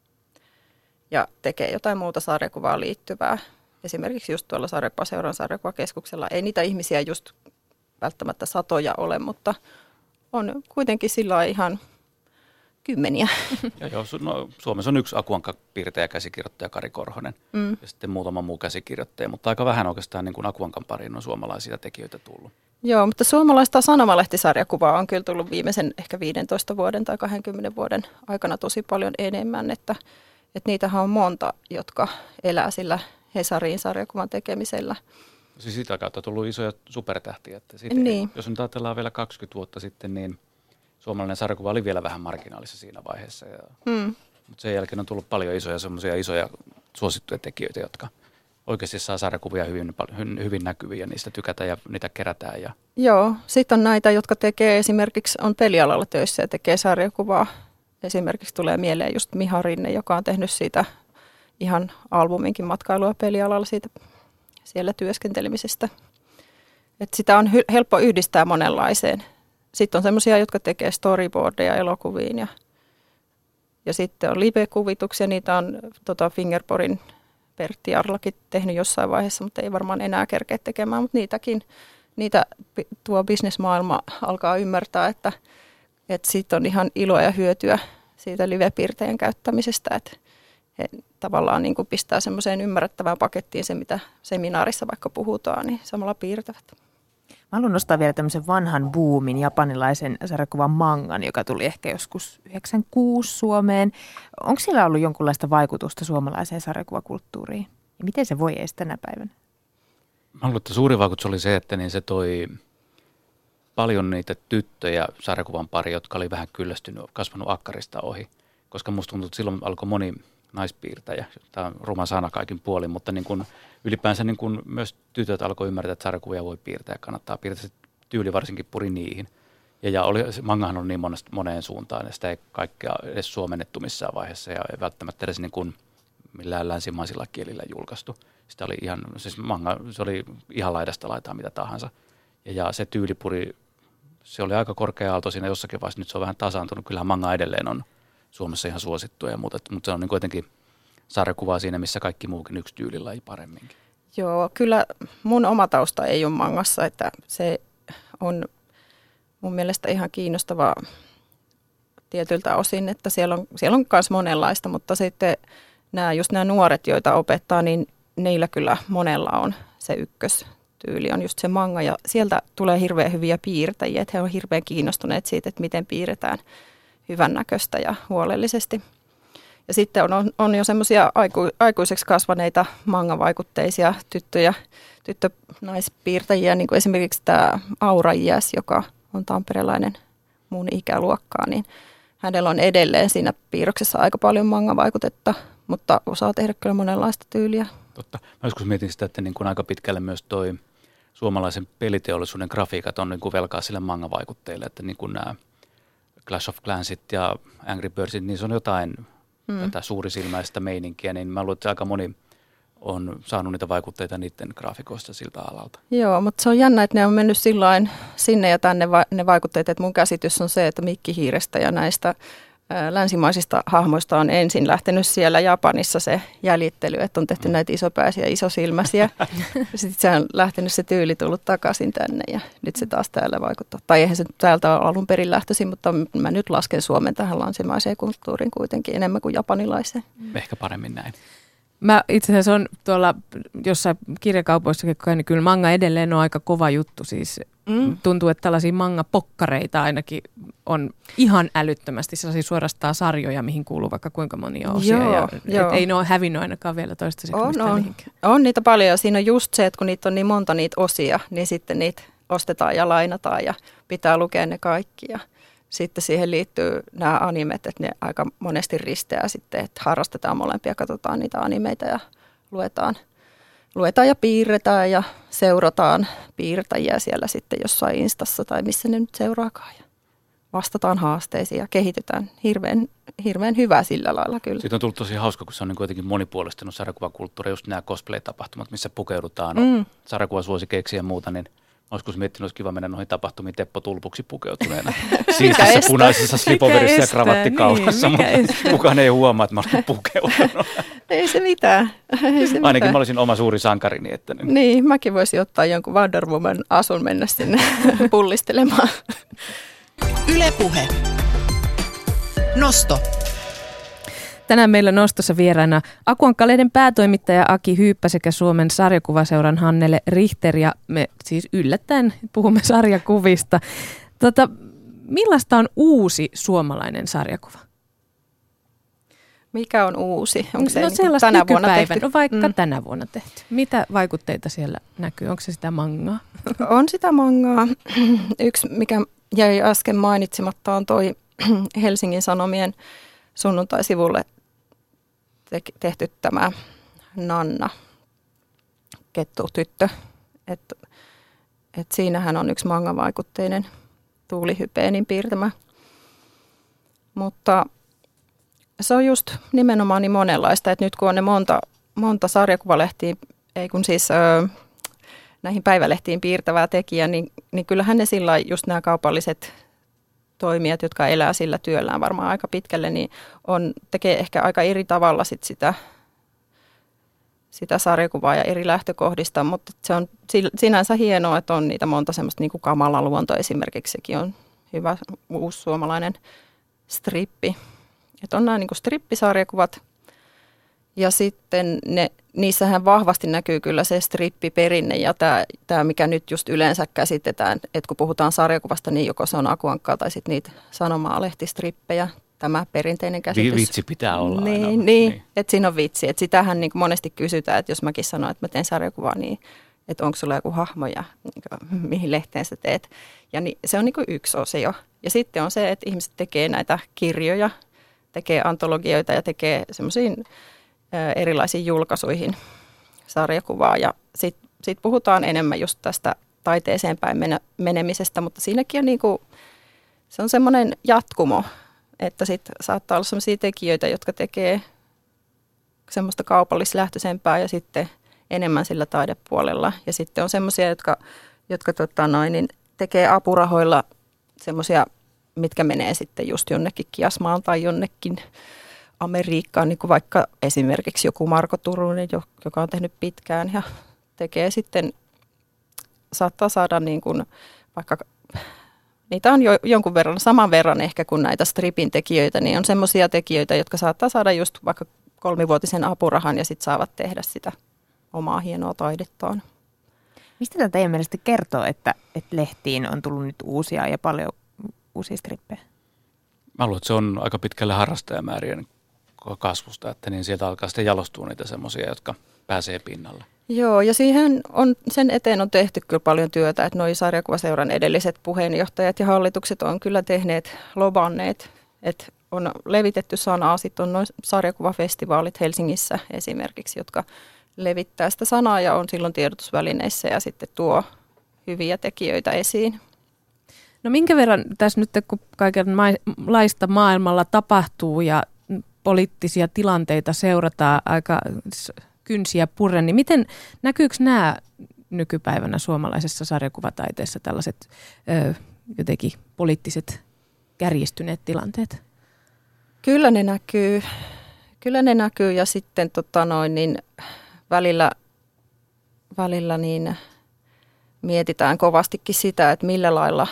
ja tekee jotain muuta sarjakuvaan liittyvää. Esimerkiksi just tuolla Sarjakuvaseuran sarjakuvakeskuksella ei niitä ihmisiä just välttämättä satoja ole, mutta on kuitenkin sillä ihan kymmeniä. Joo, Suomessa on yksi Akuankka-piirtäjä, käsikirjoittaja Kari Korhonen ja sitten muutama muu käsikirjoittaja, mutta aika vähän oikeastaan niin kuin Akuankan pariin on suomalaisia tekijöitä tullut. Joo, mutta suomalaista sanomalehtisarjakuvaa on kyllä tullut viimeisen ehkä 15 vuoden tai 20 vuoden aikana tosi paljon enemmän, että niitähän on monta, jotka elää sillä Hesarin sarjakuvan tekemisellä. Siis sitä kautta on tullut isoja supertähtiä. Että niin. Jos nyt ajatellaan vielä 20 vuotta sitten, niin suomalainen sarjakuva oli vielä vähän marginaalissa siinä vaiheessa. Mutta sen jälkeen on tullut paljon isoja suosittuja tekijöitä, jotka oikeasti saa sarjakuvia hyvin näkyviä ja niistä tykätään ja niitä kerätään. Joo, sitten on näitä, jotka tekee esimerkiksi on pelialalla töissä ja tekee sarjakuvaa. Esimerkiksi tulee mieleen just Miha Rinne, joka on tehnyt siitä ihan albuminkin matkailua pelialalla siitä siellä työskentelemisestä. Et sitä on helppo yhdistää monenlaiseen. Sitten on semmoisia, jotka tekee storyboardeja elokuviin ja sitten on live-kuvituksia. Niitä on Fingerporin Pertti Arlakin tehnyt jossain vaiheessa, mutta ei varmaan enää kerkeä tekemään. Mutta niitä tuo bisnesmaailma alkaa ymmärtää, että siitä on ihan iloa ja hyötyä siitä live-piirteen käyttämisestä, että he tavallaan niin kuin pistää semmoiseen ymmärrettävään pakettiin se, mitä seminaarissa vaikka puhutaan, niin samalla piirtävät. Mä haluan nostaa vielä tämmöisen vanhan boomin, japanilaisen sarjakuvan mangan, joka tuli ehkä joskus 96 Suomeen. Onko sillä ollut jonkunlaista vaikutusta suomalaiseen sarjakuvakulttuuriin? Ja miten se voi edes tänä päivänä? Mä luulen, että suuri vaikutus oli se, että niin se toi paljon niitä tyttöjä sarjakuvan pari, jotka oli vähän kyllästynyt, kasvanut akkarista ohi. Koska musta tuntuu, että silloin alkoi moni naispiirtäjä. Tämä on ruma sana kaikin puolin, mutta niin kun ylipäänsä niin kun myös tytöt alkoi ymmärtää, että sarjakuvia voi piirtää ja kannattaa piirtää. Se tyyli varsinkin puri niihin. Ja mangahan on niin moneen suuntaan, ja sitä ei kaikkea edes suomennettu missään vaiheessa, ja ei välttämättä edes niin kuin millään länsimaisilla kielillä julkaistu. Sitä oli ihan, siis manga, se oli ihan laidasta laitaan mitä tahansa. Ja se tyylipuri, se oli aika korkea aalto siinä jossakin vaiheessa, nyt se on vähän tasaantunut. Kyllähän manga edelleen on Suomessa ihan suosittu ja muuta, mutta se on niin kuitenkin sarjakuvaa siinä, missä kaikki muukin yksi tyylilaji paremminkin. Joo, kyllä mun oma tausta ei ole mangassa, että se on mun mielestä ihan kiinnostavaa tietyltä osin, että siellä on myös monenlaista, mutta sitten nämä nuoret, joita opettaa, niin niillä kyllä monella on se ykköstyyli, on just se manga, ja sieltä tulee hirveän hyviä piirtäjiä, että he on hirveän kiinnostuneet siitä, että miten piirretään hyvännäköistä ja huolellisesti. Ja sitten on jo semmoisia aikuiseksi kasvaneita mangavaikutteisia tyttönaispiirtäjiä, niin kuin esimerkiksi tämä Aura J.S., joka on tamperelainen mun ikäluokkaa, niin hänellä on edelleen siinä piirroksessa aika paljon mangavaikutetta, mutta osaa tehdä kyllä monenlaista tyyliä. Totta. Mä joskus mietin sitä, että niin kuin aika pitkälle myös toi suomalaisen peliteollisuuden grafiikat on niin kuin velkaa sille mangavaikutteille, että niin kuin nämä Clash of Clansit ja Angry Birdsit, niin se on jotain tätä suurisilmäistä meininkiä, niin mä luulen, että aika moni on saanut niitä vaikutteita niiden graafikoista siltä alalta. Joo, mutta se on jännä, että ne on mennyt sillain sinne ja tänne ne vaikutteet, että mun käsitys on se, että Mikkihiirestä ja näistä länsimaisista hahmoista on ensin lähtenyt siellä Japanissa se jäljittely, että on tehty näitä isopäisiä, isosilmäisiä. Sitten se on lähtenyt se tyyli tullut takaisin tänne ja nyt se taas täällä vaikuttaa. Tai eihän se täältä ole alun perin lähtöisin, mutta mä nyt lasken Suomen tähän länsimaiseen kulttuuriin kuitenkin enemmän kuin japanilaiseen. Ehkä paremmin näin. Mä itse asiassa on tuolla jossain kirjakaupoissakin, niin kyllä manga edelleen on aika kova juttu. Siis tuntuu, että tällaisia manga-pokkareita ainakin on ihan älyttömästi sellaisia suorastaan sarjoja, mihin kuuluu vaikka kuinka monia osia. Joo. Ei ne ole hävinnyt ainakaan vielä toistaiseksi mihinkään. On niitä paljon. Siinä on just se, että kun niitä on niin monta niitä osia, niin sitten niitä ostetaan ja lainataan ja pitää lukea ne kaikki. Ja sitten siihen liittyy nämä animet, että ne aika monesti risteää sitten, että harrastetaan molempia, katsotaan niitä animeita ja luetaan ja piirretään ja seurataan piirtäjiä siellä sitten jossain Instassa tai missä ne nyt seuraakaan. Ja vastataan haasteisiin ja kehitetään hirveän hyvää sillä lailla kyllä. Siitä on tullut tosi hauska, kun se on niin kuitenkin monipuolistunut sarjakuvakulttuuri, just nämä cosplay-tapahtumat, missä pukeudutaan sarjakuvasuosikeiksi ja muuta, niin olisiko miettinyt, olisi kiva mennä noihin tapahtumiin Teppo Tulpuksi pukeutuneena. Siistissä punaisessa slipoverissa ja kravattikauhassa, mutta kukaan ei huomaa, että mä olen pukeutunut. Ei se mitään. Ainakin mä olisin oma suuri sankarini. Että niin, mäkin voisin ottaa jonkun Wonder Woman asun mennä sinne pullistelemaan. Yle Puhe. Nosto. Tänään meillä Nostossa vieraana Akuankka-lehden päätoimittaja Aki Hyyppä sekä Suomen sarjakuvaseuran Hannele Richter, ja me siis yllättäen puhumme sarjakuvista. Millaista on uusi suomalainen sarjakuva? Mikä on uusi? Onko se sellaista tänä vuonna tehty? No vaikka tänä vuonna tehty. Mitä vaikutteita siellä näkyy? Onko se sitä mangaa? On sitä mangaa. Yksi, mikä jäi äsken mainitsematta, on toi Helsingin Sanomien sunnuntaisivulle tehty tämä Nanna, kettutyttö. Et siinähän on yksi manga-vaikutteinen Tuuli Hypeenin piirtämä. Mutta se on just nimenomaan niin monenlaista, että nyt kun on ne monta sarjakuvalehtiin, ei kun siis näihin päivälehtiin piirtävää tekijää, niin kyllähän ne sillä just nämä kaupalliset toimijat, jotka elää sillä työllään varmaan aika pitkälle, niin tekee ehkä aika eri tavalla sitä sarjakuvaa ja eri lähtökohdista, mutta se on sinänsä hienoa, että on niitä monta semmoista niin kuin Kamala luonto esimerkiksi, sekin on hyvä uusi suomalainen strippi. Että on nämä niin kuin strippisarjakuvat ja sitten niissähän vahvasti näkyy kyllä se strippiperinne ja tämä, mikä nyt just yleensä käsitetään, että kun puhutaan sarjakuvasta, niin joko se on Akuankkaa tai sitten niitä sanomalehtistrippejä, tämä perinteinen käsitys. Vitsi pitää olla niin, aina. Niin, että siinä on vitsi. Että sitähän niin kuin monesti kysytään, että jos mäkin sanon, että mä teen sarjakuvaa, niin että onko sulla joku hahmo ja mihin lehteen sä teet. Ja se on niin kuin yksi osio. Ja sitten on se, että ihmiset tekee näitä kirjoja, tekee antologioita ja tekee semmoisiin erilaisiin julkaisuihin sarjakuvaa. Ja sitten puhutaan enemmän just tästä taiteeseen päin menemisestä, mutta siinäkin on niinku, se on semmoinen jatkumo, että sitten saattaa olla semmoisia tekijöitä, jotka tekee semmoista kaupallislähtöisempää ja sitten enemmän sillä taidepuolella. Ja sitten on semmoisia, jotka niin tekee apurahoilla semmoisia, mitkä menee sitten just jonnekin Kiasmaan tai jonnekin Amerikkaan, niin kuin vaikka esimerkiksi joku Marko Turunen, joka on tehnyt pitkään ja tekee sitten, saattaa saada niin kuin vaikka, niitä on jo jonkun verran, saman verran ehkä kuin näitä stripin tekijöitä, niin on semmoisia tekijöitä, jotka saattaa saada just vaikka 3-vuotisen apurahan ja sitten saavat tehdä sitä omaa hienoa taidettaan. Mistä tämä teidän mielestä kertoo, että lehtiin on tullut nyt uusia ja paljon uusia strippejä? Mä luulen, että se on aika pitkälle harrastajamäärien kasvusta, että niin sieltä alkaa sitten jalostua niitä semmoisia, jotka pääsee pinnalle. Joo, ja sen eteen on tehty kyllä paljon työtä, että noi sarjakuvaseuran edelliset puheenjohtajat ja hallitukset on kyllä tehneet, lobanneet, että on levitetty sanaa. Sitten on noin sarjakuvafestivaalit Helsingissä esimerkiksi, jotka levittää sitä sanaa ja on silloin tiedotusvälineissä ja sitten tuo hyviä tekijöitä esiin. No minkä verran tässä nyt, kun kaikenlaista maailmalla tapahtuu ja poliittisia tilanteita seurataan aika kynsiä purren, niin miten näkyykö nämä nykypäivänä suomalaisessa sarjakuvataiteessa tällaiset jotenkin poliittiset kärjistyneet tilanteet? Kyllä ne näkyy ja sitten niin välillä niin mietitään kovastikin sitä, että millä lailla,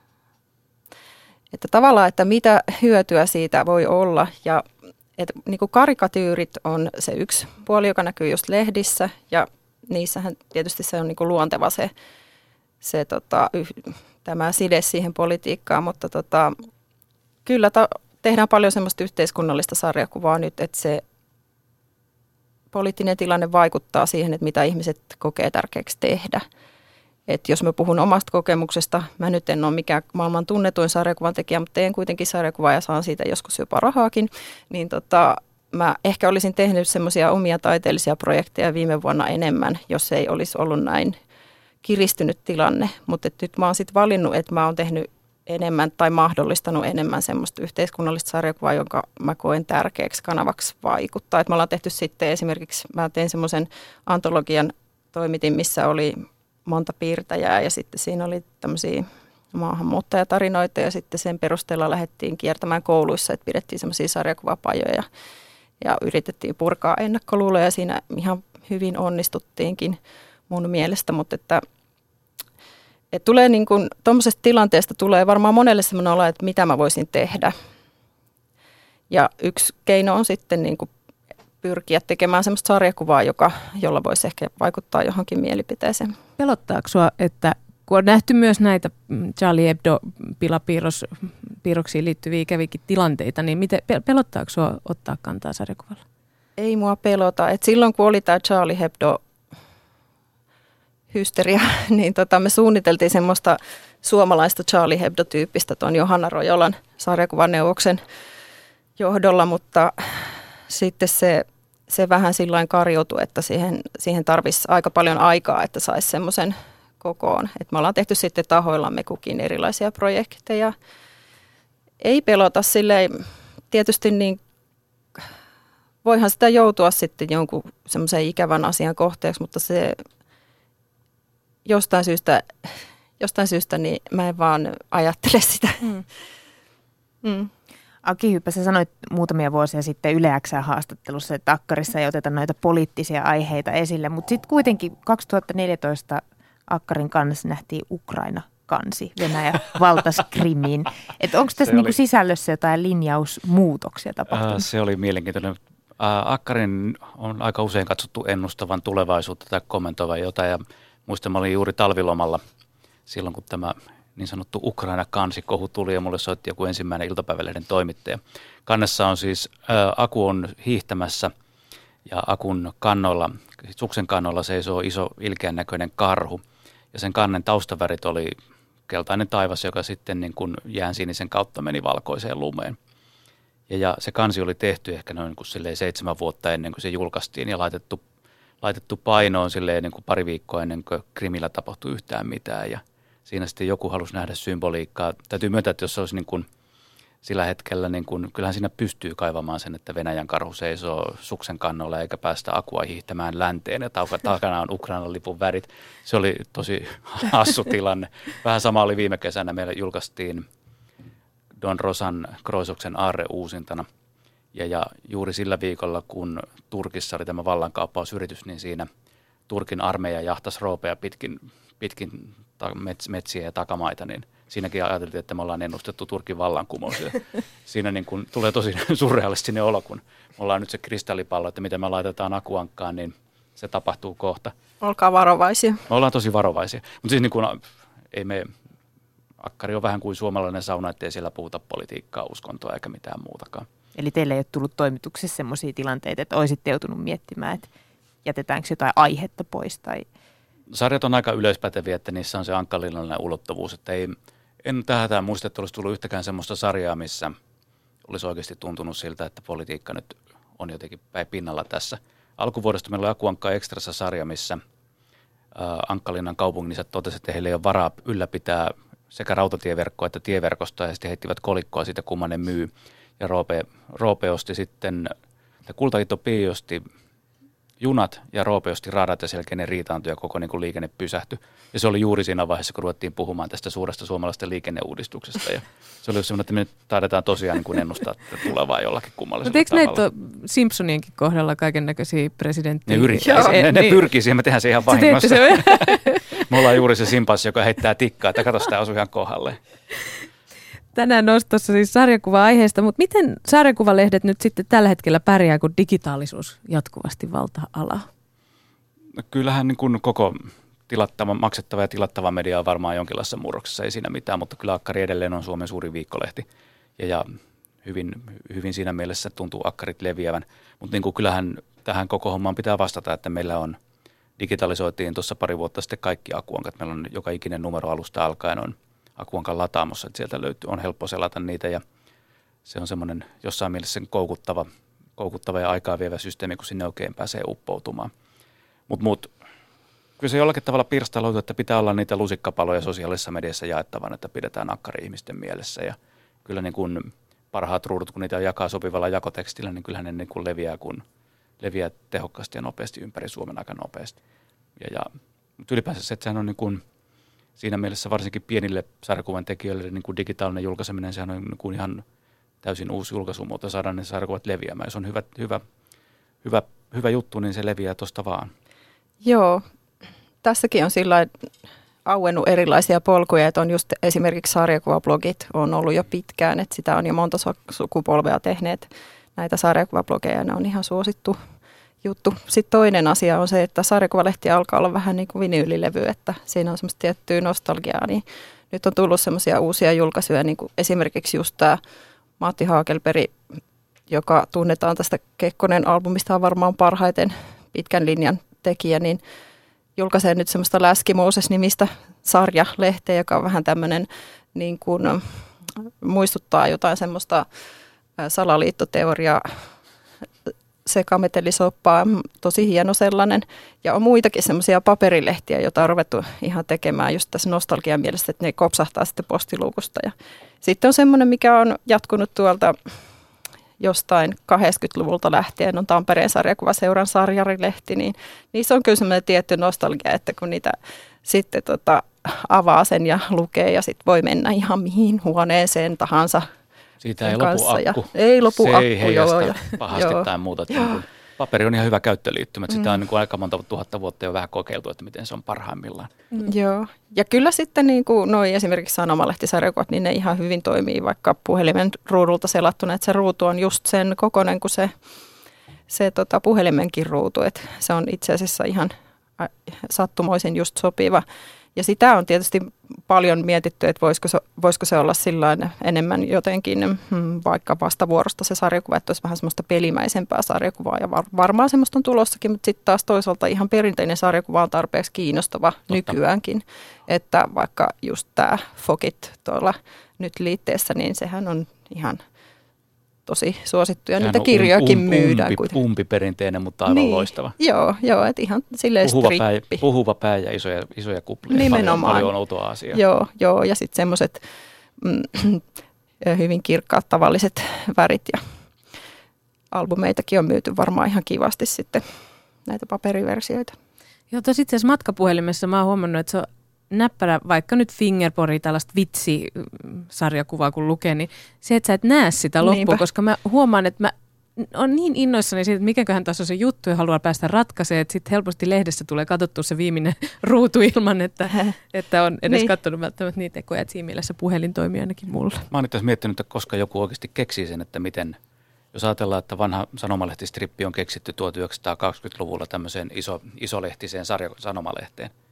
että tavallaan, että mitä hyötyä siitä voi olla ja että niin kuin karikatyyrit on se yksi puoli, joka näkyy just lehdissä ja niissähän tietysti se on niin kuin luonteva tämä side siihen politiikkaan, mutta kyllä tehdään paljon semmoista yhteiskunnallista sarjakuvaa nyt, että se poliittinen tilanne vaikuttaa siihen, että mitä ihmiset kokee tärkeäksi tehdä. Että jos mä puhun omasta kokemuksesta, mä nyt en ole mikään maailman tunnetuin sarjakuvan tekijä, mutta teen kuitenkin sarjakuvaa ja saan siitä joskus jopa rahaakin, niin mä ehkä olisin tehnyt semmoisia omia taiteellisia projekteja viime vuonna enemmän, jos ei olisi ollut näin kiristynyt tilanne. Mutta nyt mä oon sitten valinnut, että mä oon tehnyt enemmän tai mahdollistanut enemmän semmoista yhteiskunnallista sarjakuvaa, jonka mä koen tärkeäksi kanavaksi vaikuttaa. Et me ollaan tehty sitten esimerkiksi, mä tein semmoisen antologian, toimitin, missä oli monta piirtäjää ja sitten siinä oli tämmöisiä maahanmuuttajatarinoita ja sitten sen perusteella lähdettiin kiertämään kouluissa, että pidettiin semmoisia sarjakuvapajoja ja yritettiin purkaa ennakkoluuloja ja siinä ihan hyvin onnistuttiinkin mun mielestä, mutta että tulee niin kuin, tuommoisesta tilanteesta tulee varmaan monelle semmoinen olo, että mitä mä voisin tehdä. Ja yksi keino on sitten niin kuin pyrkiä tekemään semmoista sarjakuvaa, jolla voisi ehkä vaikuttaa johonkin mielipiteeseen. Pelottaako sinua, että kun on nähty myös näitä Charlie Hebdo-pilapiirroksiin liittyviä ikäviäkin tilanteita, niin pelottaako sinua ottaa kantaa sarjakuvalla? Ei mua pelota. Et silloin kun oli tämä Charlie Hebdo hysteria, niin me suunniteltiin semmoista suomalaista Charlie Hebdo-tyyppistä tuon Johanna Rojolan sarjakuvaneuvoksen johdolla, mutta sitten se vähän sillain karjoutui, että siihen tarvisi aika paljon aikaa, että saisi semmoisen kokoon. Et me ollaan tehty sitten tahoillamme kukin erilaisia projekteja. Ei pelota silleen, tietysti niin voihan sitä joutua sitten jonkun semmoisen ikävän asian kohteeksi, mutta se jostain syystä niin mä en vaan ajattele sitä. Aki Hyppä, sä sanoit muutamia vuosia sitten Yle X:n haastattelussa, että Akkarissa ei oteta noita poliittisia aiheita esille, mutta sitten kuitenkin 2014 Akkarin kanssa nähtiin Ukraina-kansi, Venäjä valtasi Krimin. Onko tässä niinku sisällössä jotain linjausmuutoksia tapahtunut? Se oli mielenkiintoinen. Akkarin on aika usein katsottu ennustavan tulevaisuutta tai kommentoivan jotain ja muistan, mä olin juuri talvilomalla silloin, kun tämä niin sanottu Ukraina-kansikohu tuli ja mulle soitti joku ensimmäinen iltapäivälehden toimittaja. Kannessa on siis, Aku on hiihtämässä ja Akun kannoilla, suksen kannoilla seisoo iso ilkeän näköinen karhu ja sen kannen taustavärit oli keltainen taivas, joka sitten niin kuin jään sinisen kautta meni valkoiseen lumeen. Ja se kansi oli tehty ehkä noin kuin 7 vuotta ennen kuin se julkaistiin ja laitettu painoon silleen niin kuin pari viikkoa ennen kuin Krimillä tapahtui yhtään mitään ja siinä sitten joku halusi nähdä symboliikkaa. Täytyy myöntää, että jos se olisi niin kuin sillä hetkellä, niin kuin, kyllähän siinä pystyy kaivamaan sen, että Venäjän karhu seisoo suksen kannolla eikä päästä Akua hiihtämään länteen ja takana on Ukrainan lipun värit. Se oli tosi hassu tilanne. Vähän sama oli viime kesänä. Meillä julkaistiin Don Rosan Kroisoksen aarre uusintana. Ja juuri sillä viikolla, kun Turkissa oli tämä vallankaappausyritys, niin siinä Turkin armeija jahtasi roopeja pitkin metsiä ja takamaita, niin siinäkin ajateltiin, että me ollaan ennustettu Turkin vallankumous. Ja siinä niin kun tulee tosi surrealistinen olo, kun me ollaan nyt se kristallipallo, että mitä me laitetaan Akuankkaan, niin se tapahtuu kohta. Olkaa varovaisia. Me ollaan tosi varovaisia. Mutta siis niin kun, ei me Akkari on vähän kuin suomalainen sauna, ettei siellä puhuta politiikkaa, uskontoa eikä mitään muutakaan. Eli teille ei ole tullut toimituksessa sellaisia tilanteita, että olisitte joutunut miettimään, että jätetäänkö jotain aihetta pois? Tai... Sarjat on aika yleispäteviä, että niissä on se ankkalinnainen ulottuvuus. Että en tähän muista, että olisi tullut yhtäkään semmoista sarjaa, missä olisi oikeasti tuntunut siltä, että politiikka nyt on jotenkin päin pinnalla tässä. Alkuvuodesta meillä oli Aku Ankka Extrassa sarja, missä Ankkalinnan kaupungissa totesi, että heillä ei ole varaa ylläpitää sekä rautatieverkkoa että tieverkosta, ja sitten heittivät kolikkoa siitä, kumman ne myy. Ja Roope osti sitten, Kulta-Itto Pi osti junat ja Roope osti radat, ja selkeä ne riitaantui ja koko niin kuin liikenne pysähtyi. Ja se oli juuri siinä vaiheessa, kun ruvettiin puhumaan tästä suuresta suomalaisesta liikenneuudistuksesta. Ja se oli semmoinen, että me nyt taidetaan tosiaan niin kuin ennustaa tulevaa jollakin kummallisella tavalla. Mutta eikö tavalla. näitä Simpsonienkin kohdalla kaiken näköisiä presidenttiä? Ne yrittää, ne pyrkii siihen, me tehdään se ihan vahingossa. Me ollaan juuri se simpanssi, joka heittää tikkaa, että katso, sitä osui ihan kohdalle. Tänään nostossa siis sarjakuva-aiheesta, mutta miten sarjakuvalehdet nyt sitten tällä hetkellä pärjää, kun digitaalisuus jatkuvasti valtaa alaa? No kyllähän niin kuin koko maksettava ja tilattava media on varmaan jonkinlaisessa murroksessa, ei siinä mitään, mutta kyllä Akkari edelleen on Suomen suurin viikkolehti ja hyvin siinä mielessä tuntuu Akkarit leviävän, mutta niin kuin kyllähän tähän koko hommaan pitää vastata, että meillä on digitalisoitiin tuossa pari vuotta sitten kaikki Aku Ankat, meillä on joka ikinen numero alusta alkaen on Aku Ankan lataamossa, että sieltä on helppo selata niitä ja se on semmoinen jossain mielessä koukuttava ja aikaa vievä systeemi, kun sinne oikein pääsee uppoutumaan. Mutta kyllä se jollakin tavalla pirstaloitu, että pitää olla niitä lusikkapaloja sosiaalisessa mediassa jaettavan, että pidetään Akkari-ihmisten mielessä ja kyllä niin kuin parhaat ruudut, kun niitä jakaa sopivalla jakotekstillä, niin kyllähän ne niin kuin leviää tehokkaasti ja nopeasti ympäri Suomen aika nopeasti. Mutta ylipäänsä se, että sehän on niin kuin siinä mielessä varsinkin pienille sarjakuvan tekijöille niin kuin digitaalinen julkaiseminen, sehän on niin kuin ihan täysin uusi julkaisumuoto, saadaan ne sarjakuvat leviämään. Jos on hyvä juttu, niin se leviää tuosta vaan. Joo, tässäkin on sillä auennut erilaisia polkuja, että on just esimerkiksi sarjakuvablogit on ollut jo pitkään, että sitä on jo monta sukupolvea tehneet näitä sarjakuvablogeja, ne on ihan suosittu juttu. Sitten toinen asia on se, että sarjakuvalehti alkaa olla vähän niin kuin vinyylilevy, että siinä on semmoista tiettyä nostalgiaa, niin nyt on tullut semmoisia uusia julkaisuja, niin kuin esimerkiksi just tämä Matti Haakelperi, joka tunnetaan tästä Kekkonen-albumista, on varmaan parhaiten pitkän linjan tekijä, niin julkaisee nyt semmoista Läski Mooses-nimistä sarjalehteä, joka on vähän tämmöinen, niin kuin, muistuttaa jotain semmoista salaliittoteoriaa, sekametelisoppaa, tosi hieno sellainen. Ja on muitakin semmoisia paperilehtiä, joita on ruvettu ihan tekemään just tässä nostalgian mielessä, että ne kopsahtaa sitten postiluukusta. Ja sitten on semmoinen, mikä on jatkunut tuolta jostain 80-luvulta lähtien, on Tampereen sarjakuvaseuran sarjarilehti, niin niissä on kyllä semmoinen tietty nostalgia, että kun niitä sitten avaa sen ja lukee ja sitten voi mennä ihan mihin huoneeseen tahansa. Siitä ei lopu akku. Ei lopu akku, ei heijasta pahasti tai muuta. Paperi on ihan hyvä käyttöliittymä. Sitä on niin kuin aika monta tuhatta vuotta jo vähän kokeiltu, että miten se on parhaimmillaan. Joo. Ja kyllä sitten niin kuin noi esimerkiksi sanomalehtisarjakuvat, niin ne ihan hyvin toimii vaikka puhelimen ruudulta selattuna. Että se ruutu on just sen kokoinen kuin se puhelimenkin ruutu. Että se on itse asiassa ihan sattumoisin just sopiva. Ja sitä on tietysti paljon mietitty, että voisiko se olla sillain enemmän jotenkin vaikka vastavuorosta se sarjakuva, että olisi vähän semmoista pelimäisempää sarjakuvaa. Ja varmaan semmoista on tulossakin, mutta sitten taas toisaalta ihan perinteinen sarjakuva on tarpeeksi kiinnostava nykyäänkin. Että vaikka just tämä Fokit tuolla nyt liitteessä, niin sehän on ihan tosi suosittu ja niitä kirjojakin myydään. Umpiperinteinen, mutta aivan loistava. Joo, että ihan silleen strippi. Puhuva pää ja isoja kuplia. Nimenomaan. Paljon outoa asiaa. Joo, ja sitten semmoiset hyvin kirkkaat tavalliset värit ja albumeitakin on myyty varmaan ihan kivasti sitten näitä paperiversioita. Joo, tosi itse asiassa matkapuhelimessa mä oon huomannut, että se on näppärä, vaikka nyt Fingerboardia, tällaista vitsisarjakuvaa kun lukee, niin se, että sä et näe sitä loppua, koska mä huomaan, että mä on niin innoissani siitä, että mikäköhän tässä on se juttu ja haluaa päästä ratkaisemaan, että sitten helposti lehdessä tulee katsottua se viimeinen ruutu ilman, että on edes katsonut välttämättä niitä tekoja, että siinä mielessä puhelin toimii ainakin mulla. Mä oon itse miettinyt, että koska joku oikeasti keksii sen, että miten, jos ajatellaan, että vanha sanomalehtistrippi on keksitty 1920-luvulla tämmöiseen isolehtiseen sanomalehteen.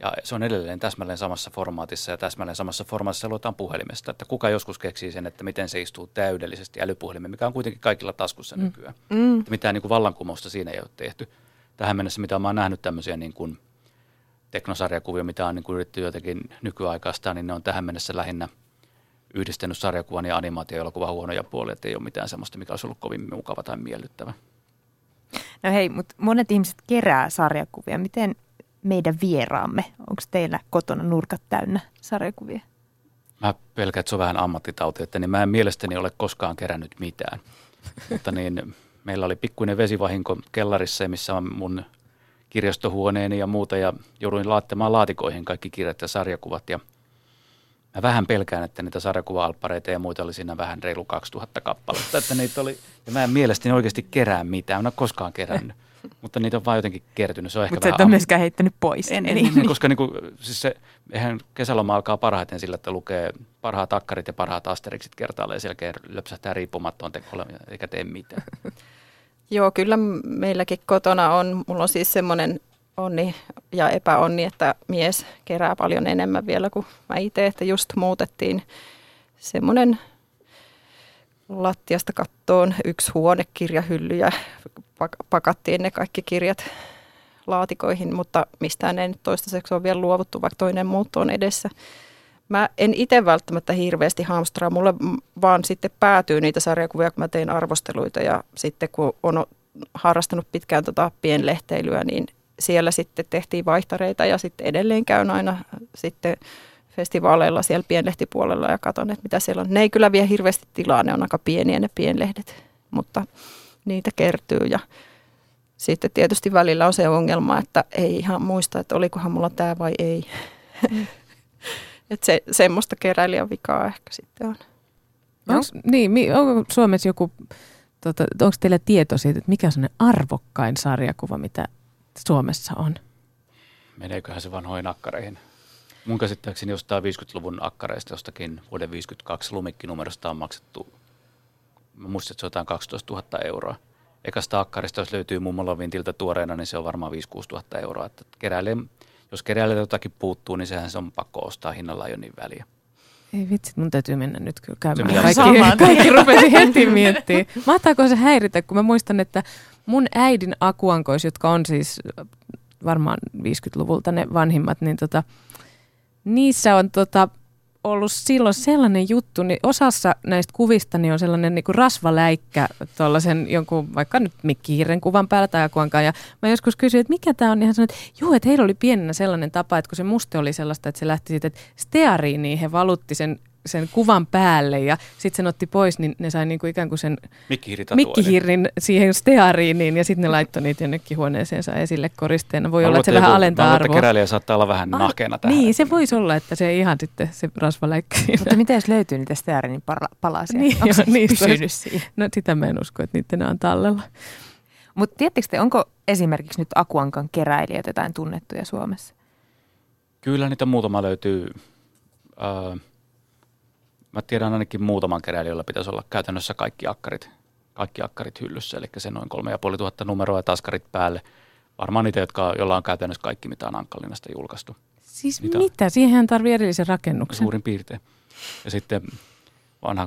Ja se on edelleen täsmälleen samassa formaatissa ja täsmälleen samassa formaatissa luetaan puhelimesta. Että kuka joskus keksii sen, että miten se istuu täydellisesti älypuhelimeen, mikä on kuitenkin kaikilla taskussa nykyään. Että mitään niin kuin vallankumousta siinä ei ole tehty. Tähän mennessä, mitä mä oon nähnyt tämmöisiä niin kuin teknosarjakuvia, mitä on niin kuin yritetty jotenkin nykyaikaistaa, niin ne on tähän mennessä lähinnä yhdistänyt sarjakuvan ja animaatioelokuvan huonoja puolia, että ei ole mitään semmoista, mikä olisi ollut kovin mukava tai miellyttävä. No hei, mutta monet ihmiset kerää sarjakuvia. Miten meidän vieraamme? Onko teillä kotona nurkat täynnä sarjakuvia? Mä pelkään, että se on vähän ammattitauti, että niin mä en mielestäni ole koskaan kerännyt mitään. Mutta niin, meillä oli pikkuinen vesivahinko kellarissa, missä on mun kirjastohuoneeni ja muuta, ja jouduin laittamaan laatikoihin kaikki kirjat ja sarjakuvat, ja mä vähän pelkään, että niitä sarjakuva-alppareita ja muita oli siinä vähän reilu 2000 kappaletta, että niitä oli, ja mä en mielestäni oikeasti kerää mitään, en ole koskaan kerännyt, mutta niitä on vaan jotenkin kertynyt. Mutta sä et ole myöskään heittänyt pois. En, koska niinku, siis eihän kesäloma alkaa parhaiten sillä, että lukee parhaat akkarit ja parhaat asteriksit kertaalleen, ja selkeä löpsähtää riippumattoon tekolla, eikä tee mitään. Joo, kyllä meilläkin kotona on. Mulla on siis semmoinen onni ja epäonni, että mies kerää paljon enemmän vielä kuin mä itse, että just muutettiin semmoinen lattiasta kattoon yksi huonekirjahylly ja pakattiin ne kaikki kirjat laatikoihin, mutta mistään ei nyt toistaiseksi ole vielä luovuttu, vaikka toinen muutto on edessä. Mä en itse välttämättä hirveästi hamstraa, mulle vaan sitten päätyy niitä sarjakuvia, kun mä tein arvosteluita ja sitten kun on harrastanut pitkään pienlehteilyä, niin siellä sitten tehtiin vaihtareita ja sitten edelleen käyn aina sitten festivaaleilla siellä pienlehtipuolella ja katson, että mitä siellä on. Ne ei kyllä vie hirveästi tilaa, ne on aika pieniä ne pienlehdet, mutta niitä kertyy ja sitten tietysti välillä on se ongelma, että ei ihan muista, että olikohan mulla tämä vai ei. Että semmoista keräilijän vikaa ehkä sitten on. Onko Suomessa joku, onko teillä tieto siitä, että mikä on sellainen arvokkain sarjakuva, mitä Suomessa on? Meneeköhän se vanhoihin akkareihin? Mun käsittääkseni jostain 50-luvun akkareista jostakin vuoden 1952 lumikkinumerosta on maksettu, mä muistan, että se on jotain 12 000 euroa. Ekasta akkarista, jos löytyy mummolla vintiltä tuoreena, niin se on varmaan 5-6 000 euroa. Että jos keräilijältä jotakin puuttuu, niin sehän se on pakko ostaa, hinnalla ei ole niin väliä. Ei vitsit, mun täytyy mennä nyt kyllä käymään. Kaikki rupesi heti miettimään. Mahtaako se häiritä, kun mä muistan, että mun äidin akuankois, jotka on siis varmaan 50-luvulta ne vanhimmat, niin niissä on ollut silloin sellainen juttu, niin osassa näistä kuvista niin on sellainen niin kuin rasvaläikkä tuollaisen jonkun vaikka nyt mikkihiiren kuvan päällä tai akuankaan. Ja mä joskus kysyin, että mikä tämä on, niin hän sanoi, että joo, että heillä oli pienenä sellainen tapa, että kun se muste oli sellaista, että se lähti siitä, että steariiniin he valutti sen kuvan päälle ja sitten sen otti pois, niin ne sai niinku ikään kuin sen mikkihiirin siihen steariiniin ja sitten ne laittoi niitä jonnekin huoneeseensa esille koristeena. Voi olla, että se vähän alentaa arvoa. Keräilijä saattaa olla vähän nahkeena tähän. Niin, se voisi olla, että se ihan sitten se rasvaläikkä. Mutta miten jos löytyy niitä steariinin palasia? Niin, onko se pysynyt siinä? No sitä mä en usko, että niiden on tallella. Mutta tiedättekö te, onko esimerkiksi nyt akuankan keräilijät jotain tunnettuja Suomessa? Kyllä niitä muutama löytyy. Mä tiedän ainakin muutaman keräilijän, jolla pitäisi olla käytännössä kaikki akkarit hyllyssä, eli se noin 3500 numeroa ja taskarit päälle. Varmaan niitä, joilla on käytännössä kaikki, mitä on Ankkalinnasta julkaistu. Siis mitä? Siihen tarvii erillisen rakennuksen. Suurin piirtein. Ja sitten vanha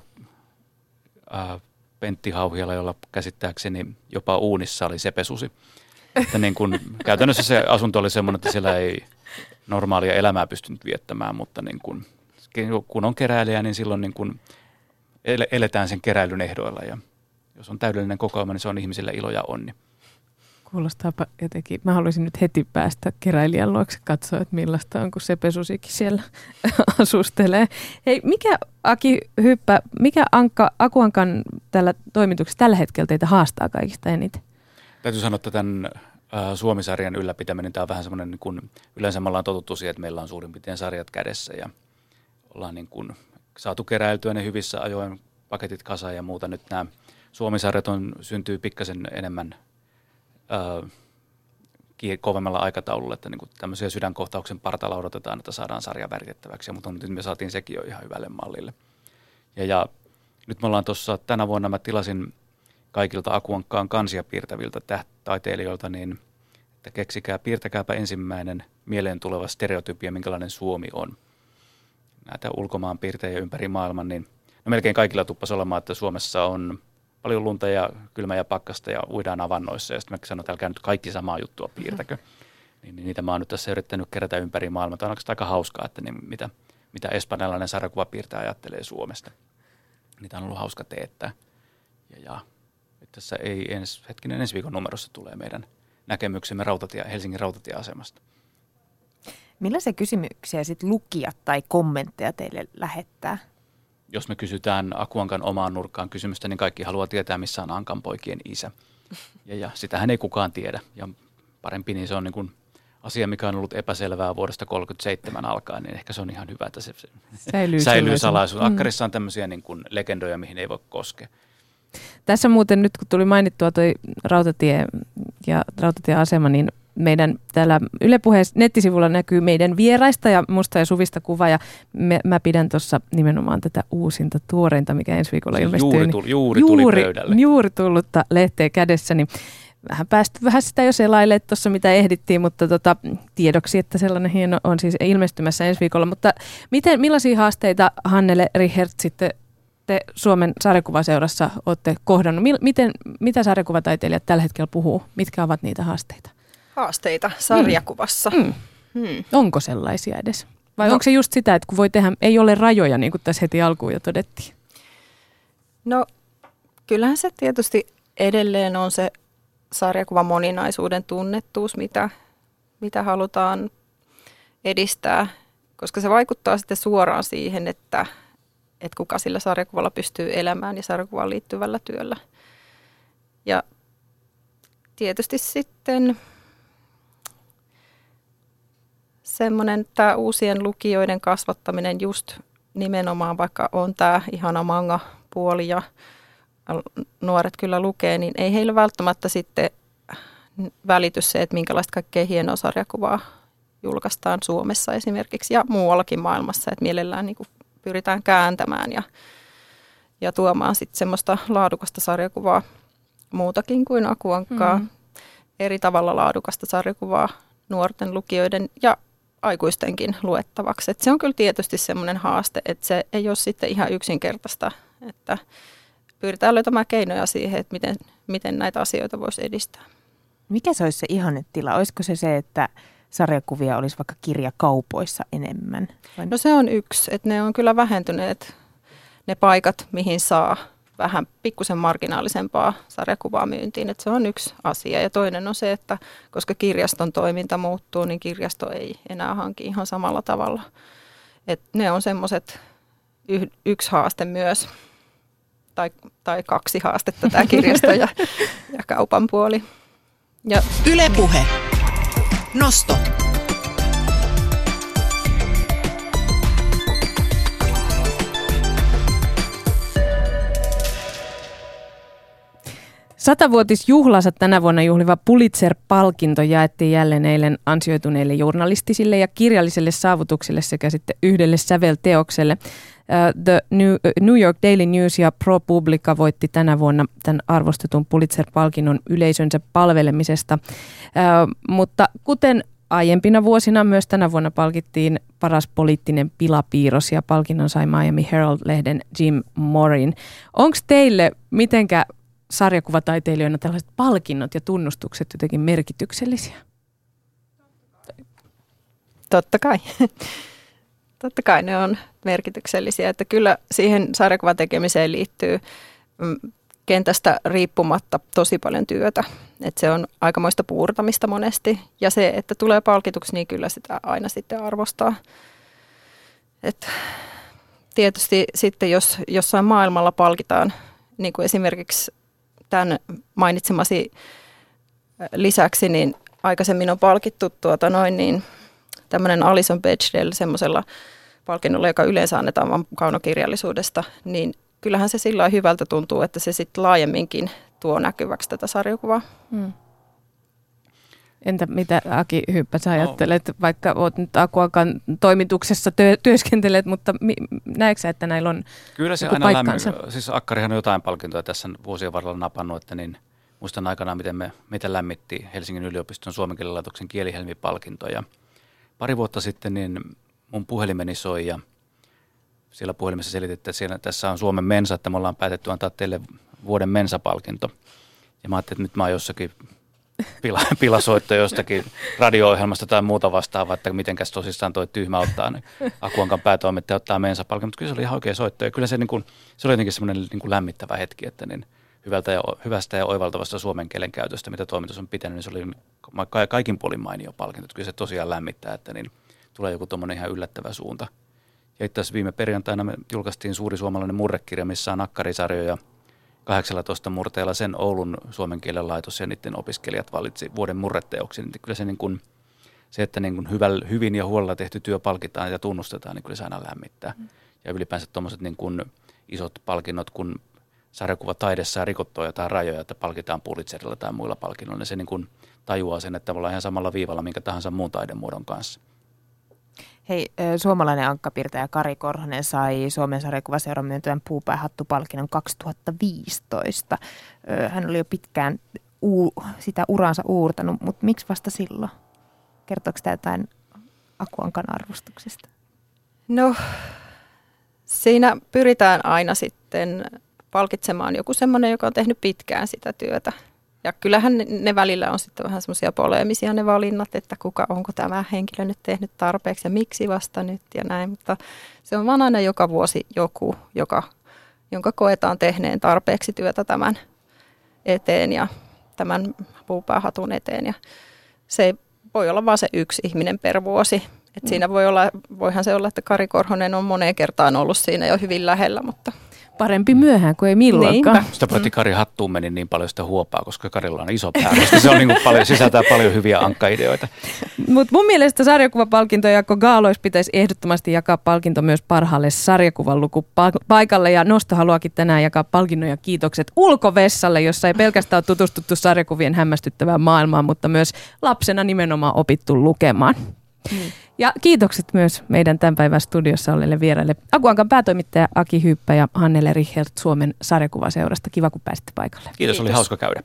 Pentti Hauhiala, jolla käsittääkseni jopa uunissa oli sepesusi. Että niin kun, käytännössä se asunto oli semmoinen, että siellä ei normaalia elämää pystynyt viettämään, mutta niin kun on keräilijä, niin silloin niin kun eletään sen keräilyn ehdoilla. Ja jos on täydellinen kokoelma, niin se on ihmisille ilo ja onni. Kuulostaapa jotenkin. Mä haluaisin nyt heti päästä keräilijän luokse katsoa, että millaista on, kun sepesusikin siellä asustelee. Hei, mikä Akuankan tällä toimituksessa tällä hetkellä teitä haastaa kaikista eniten? Täytyy sanoa, että tämän Suomi-sarjan ylläpitäminen, tämä on vähän semmoinen, niin kuin yleensä me ollaan totuttu siihen, että meillä on suurin piirtein sarjat kädessä ja ollaan niin kuin saatu keräiltyä ne hyvissä ajoin, paketit kasaan ja muuta. Nyt nämä Suomi-sarjat syntyy pikkasen enemmän kovemmalla aikataululla, että niin kuin tämmöisiä sydänkohtauksen partalla odotetaan, että saadaan sarja väritettäväksi, mutta nyt me saatiin sekin jo ihan hyvälle mallille. Ja nyt me ollaan tuossa tänä vuonna, mä tilasin kaikilta Akuankkaan kansia piirtäviltä taiteilijoilta niin että piirtäkääpä ensimmäinen mieleen tuleva stereotypia, minkälainen Suomi on. Näitä ulkomaan piirtejä ympäri maailman, niin melkein kaikilla tuppasi olemaan, että Suomessa on paljon lunta ja kylmä ja pakkasta ja uidaan avannoissa. Ja sitten mä sanon, että älkää nyt kaikki samaa juttua piirtäkö. Niin niitä mä oon nyt tässä yrittänyt kerätä ympäri maailmaa. Tämä on aika hauskaa, että niin mitä espanjalainen sarjakuvapiirtäjä ajattelee Suomesta. Niitä on ollut hauska teettää. Ja tässä ensi viikon numerossa tulee meidän näkemyksemme Helsingin rautatieasemasta. Millaisia kysymyksiä sitten lukijat tai kommentteja teille lähettää? Jos me kysytään Aku-Ankan omaan nurkkaan kysymystä, niin kaikki haluaa tietää, missä on Ankan poikien isä. Ja sitähän ei kukaan tiedä. Ja parempi, niin se on niin kuin asia, mikä on ollut epäselvää vuodesta 1937 alkaen, niin ehkä se on ihan hyvä, että se säilyy salaisuus. Akkarissa on tämmöisiä niin kuin legendoja, mihin ei voi koskea. Tässä muuten nyt, kun tuli mainittua toi rautatie ja rautatieasema, niin meidän täällä Yle Puheen nettisivulla näkyy meidän vieraista ja musta ja Suvista kuva, ja mä pidän tuossa nimenomaan tätä uusinta tuoreinta, mikä ensi viikolla ilmestyy. Juuri tuli pöydälle. Juuri tullutta lehteä kädessä, niin vähän sitä jo selailee tuossa, mitä ehdittiin, mutta tiedoksi, että sellainen hieno on siis ilmestymässä ensi viikolla. Mutta millaisia haasteita, Hannele Richert, sitten te Suomen sarjakuvaseurassa olette kohdannut? Mitä sarjakuvataiteilijat tällä hetkellä puhuu? Mitkä ovat niitä haasteita? Haasteita sarjakuvassa. Onko sellaisia edes? Vai onko se just sitä, että kun voi tehdä, ei ole rajoja, niin kuin tässä heti alkuun jo todettiin? No, kyllähän se tietysti edelleen on se sarjakuvan moninaisuuden tunnettuus, mitä halutaan edistää, koska se vaikuttaa sitten suoraan siihen, että kuka sillä sarjakuvalla pystyy elämään ja sarjakuvaan liittyvällä työllä. Ja tietysti sitten semmoinen tämä uusien lukijoiden kasvattaminen just nimenomaan, vaikka on tämä ihana manga-puoli ja nuoret kyllä lukee, niin ei heillä välttämättä sitten välity se, että minkälaista kaikkea hienoa sarjakuvaa julkaistaan Suomessa esimerkiksi ja muuallakin maailmassa, että mielellään niin kuin pyritään kääntämään ja tuomaan sitten semmoista laadukasta sarjakuvaa muutakin kuin Aku-Ankkaa, eri tavalla laadukasta sarjakuvaa nuorten lukijoiden ja aikuistenkin luettavaksi. Et se on kyllä tietysti semmoinen haaste, että se ei ole sitten ihan yksinkertaista, että pyritään löytämään keinoja siihen, että miten näitä asioita voisi edistää. Mikä se olisi se ihannetila? Olisiko se, että sarjakuvia olisi vaikka kirjakaupoissa enemmän? No se on yksi, että ne on kyllä vähentyneet ne paikat, mihin saa vähän pikkusen marginaalisempaa sarjakuvaa myyntiin. Että se on yksi asia. Ja toinen on se, että koska kirjaston toiminta muuttuu, niin kirjasto ei enää hanki ihan samalla tavalla. Että ne on semmoiset yksi haaste myös. Tai kaksi haastetta, tämä kirjasto ja kaupan puoli. Ja Yle Puhe. Nosto. Satavuotisjuhlansa tänä vuonna juhliva Pulitzer-palkinto jaettiin jälleen eilen ansioituneille journalistisille ja kirjallisille saavutuksille sekä sitten yhdelle sävelteokselle. The New York Daily News ja ProPublica voitti tänä vuonna tämän arvostetun Pulitzer-palkinnon yleisönsä palvelemisesta. Mutta kuten aiempina vuosina, myös tänä vuonna palkittiin paras poliittinen pilapiirros ja palkinnon sai Miami Herald-lehden Jim Morin. Onko teille mitenkä sarjakuvataiteilijoina tällaiset palkinnot ja tunnustukset jotenkin merkityksellisiä? Totta kai. Totta kai ne on merkityksellisiä, että kyllä siihen sarjakuvan tekemiseen liittyy kentästä riippumatta tosi paljon työtä. Että se on aikamoista puurtamista monesti ja se, että tulee palkituksi, niin kyllä sitä aina sitten arvostaa. Et tietysti sitten, jos jossain maailmalla palkitaan, niin kuin esimerkiksi tämän mainitsemasi lisäksi, niin aikaisemmin on palkittu tämmöinen Alison Bechdel semmoisella palkinnolla, joka yleensä annetaan vain kaunokirjallisuudesta, niin kyllähän se sillä lailla hyvältä tuntuu, että se sitten laajemminkin tuo näkyväksi tätä sarjakuvaa. Entä mitä Aki Hyppä sä ajattelet, vaikka olet nyt Aku-Ankan toimituksessa työskentelet, mutta näetkö sä, että näillä on kyllä se aina paikkansa? Siis Akkarihan on jotain palkintoja tässä vuosien varrella napannut, että niin muistan aikanaan, miten meitä lämmitti Helsingin yliopiston Suomen kielen laitoksen kielihelmipalkinto. Ja pari vuotta sitten niin mun puhelimeni soi ja siellä puhelimessa selitettiin, että tässä on Suomen Mensa, että me ollaan päätetty antaa teille vuoden Mensa-palkinto. Ja mä ajattelin, että nyt mä oon jossakin pilasoitto jostakin radio-ohjelmasta tai muuta vastaavaa, että mitenkäs tosissaan toi tyhmä ottaa, niin Akuankan päätoimittaja ottaa Mensa-palkinto. Mutta kyllä se oli ihan oikea soitto ja kyllä se, se oli jotenkin semmoinen lämmittävä hetki, että niin hyvästä ja oivaltavasta suomen kielen käytöstä, mitä toimitus on pitänyt, niin se oli kaikin puolin mainio palkinto. Kyllä se tosiaan lämmittää, että niin tulee joku tuommoinen ihan yllättävä suunta. Ja itse asiassa viime perjantaina me julkaistiin suuri suomalainen murrekirja, missä on nakkarisarjoja 18 murteella sen Oulun suomen kielen laitos ja niiden opiskelijat valitsi vuoden murreteoksi. Niin kyllä se että niin hyvin ja huolella tehty työ palkitaan ja tunnustetaan, niin kyllä se aina lämmittää. Ja ylipäänsä tuommoiset niin isot palkinnot, kun sarjakuvataide saa rikottua jotain rajoja, että palkitaan Pulitzerilla tai muilla palkinnoilla, niin se niin tajuaa sen, että me ollaan ihan samalla viivalla minkä tahansa muun taidemuodon kanssa. Hei, suomalainen ankkapiirtäjä Kari Korhonen sai Suomen sarjakuvaseuran myöntävän Puupäähattu-palkinnon 2015. Hän oli jo pitkään sitä uransa uurtanut, mutta miksi vasta silloin? Kertooko tämä jotain Akuankan arvostuksesta? No, siinä pyritään aina sitten palkitsemaan joku semmoinen, joka on tehnyt pitkään sitä työtä. Ja kyllähän ne välillä on sitten vähän semmoisia poleemisia ne valinnat, että onko tämä henkilö nyt tehnyt tarpeeksi ja miksi vasta nyt ja näin. Mutta se on vaan aina joka vuosi joku, jonka koetaan tehneen tarpeeksi työtä tämän eteen ja tämän puupäähatun eteen. Ja se voi olla vaan se yksi ihminen per vuosi. Et siinä voihan se olla, että Kari Korhonen on moneen kertaan ollut siinä jo hyvin lähellä, mutta parempi myöhään kuin ei milloinkaan. Sitä paitsi Kari hattuun meni niin paljon sitä huopaa, koska Karilla on iso pää, koska se on sisältää paljon hyviä ankkaideoita. Mutta mun mielestä sarjakuvapalkinto Jaakko Gaalois pitäisi ehdottomasti jakaa palkinto myös parhaalle sarjakuvan lukupaikalle. Ja Nosto haluakin tänään jakaa palkinnon ja kiitokset Ulkovessalle, jossa ei pelkästään ole tutustuttu sarjakuvien hämmästyttävään maailmaan, mutta myös lapsena nimenomaan opittu lukemaan. Ja kiitokset myös meidän tämän päivän studiossa olleille vieraille. Akuankan päätoimittaja Aki Hyyppä ja Hannele Richelt Suomen sarjakuvaseurasta. Kiva, kun pääsitte paikalle. Kiitos, oli hauska käydä.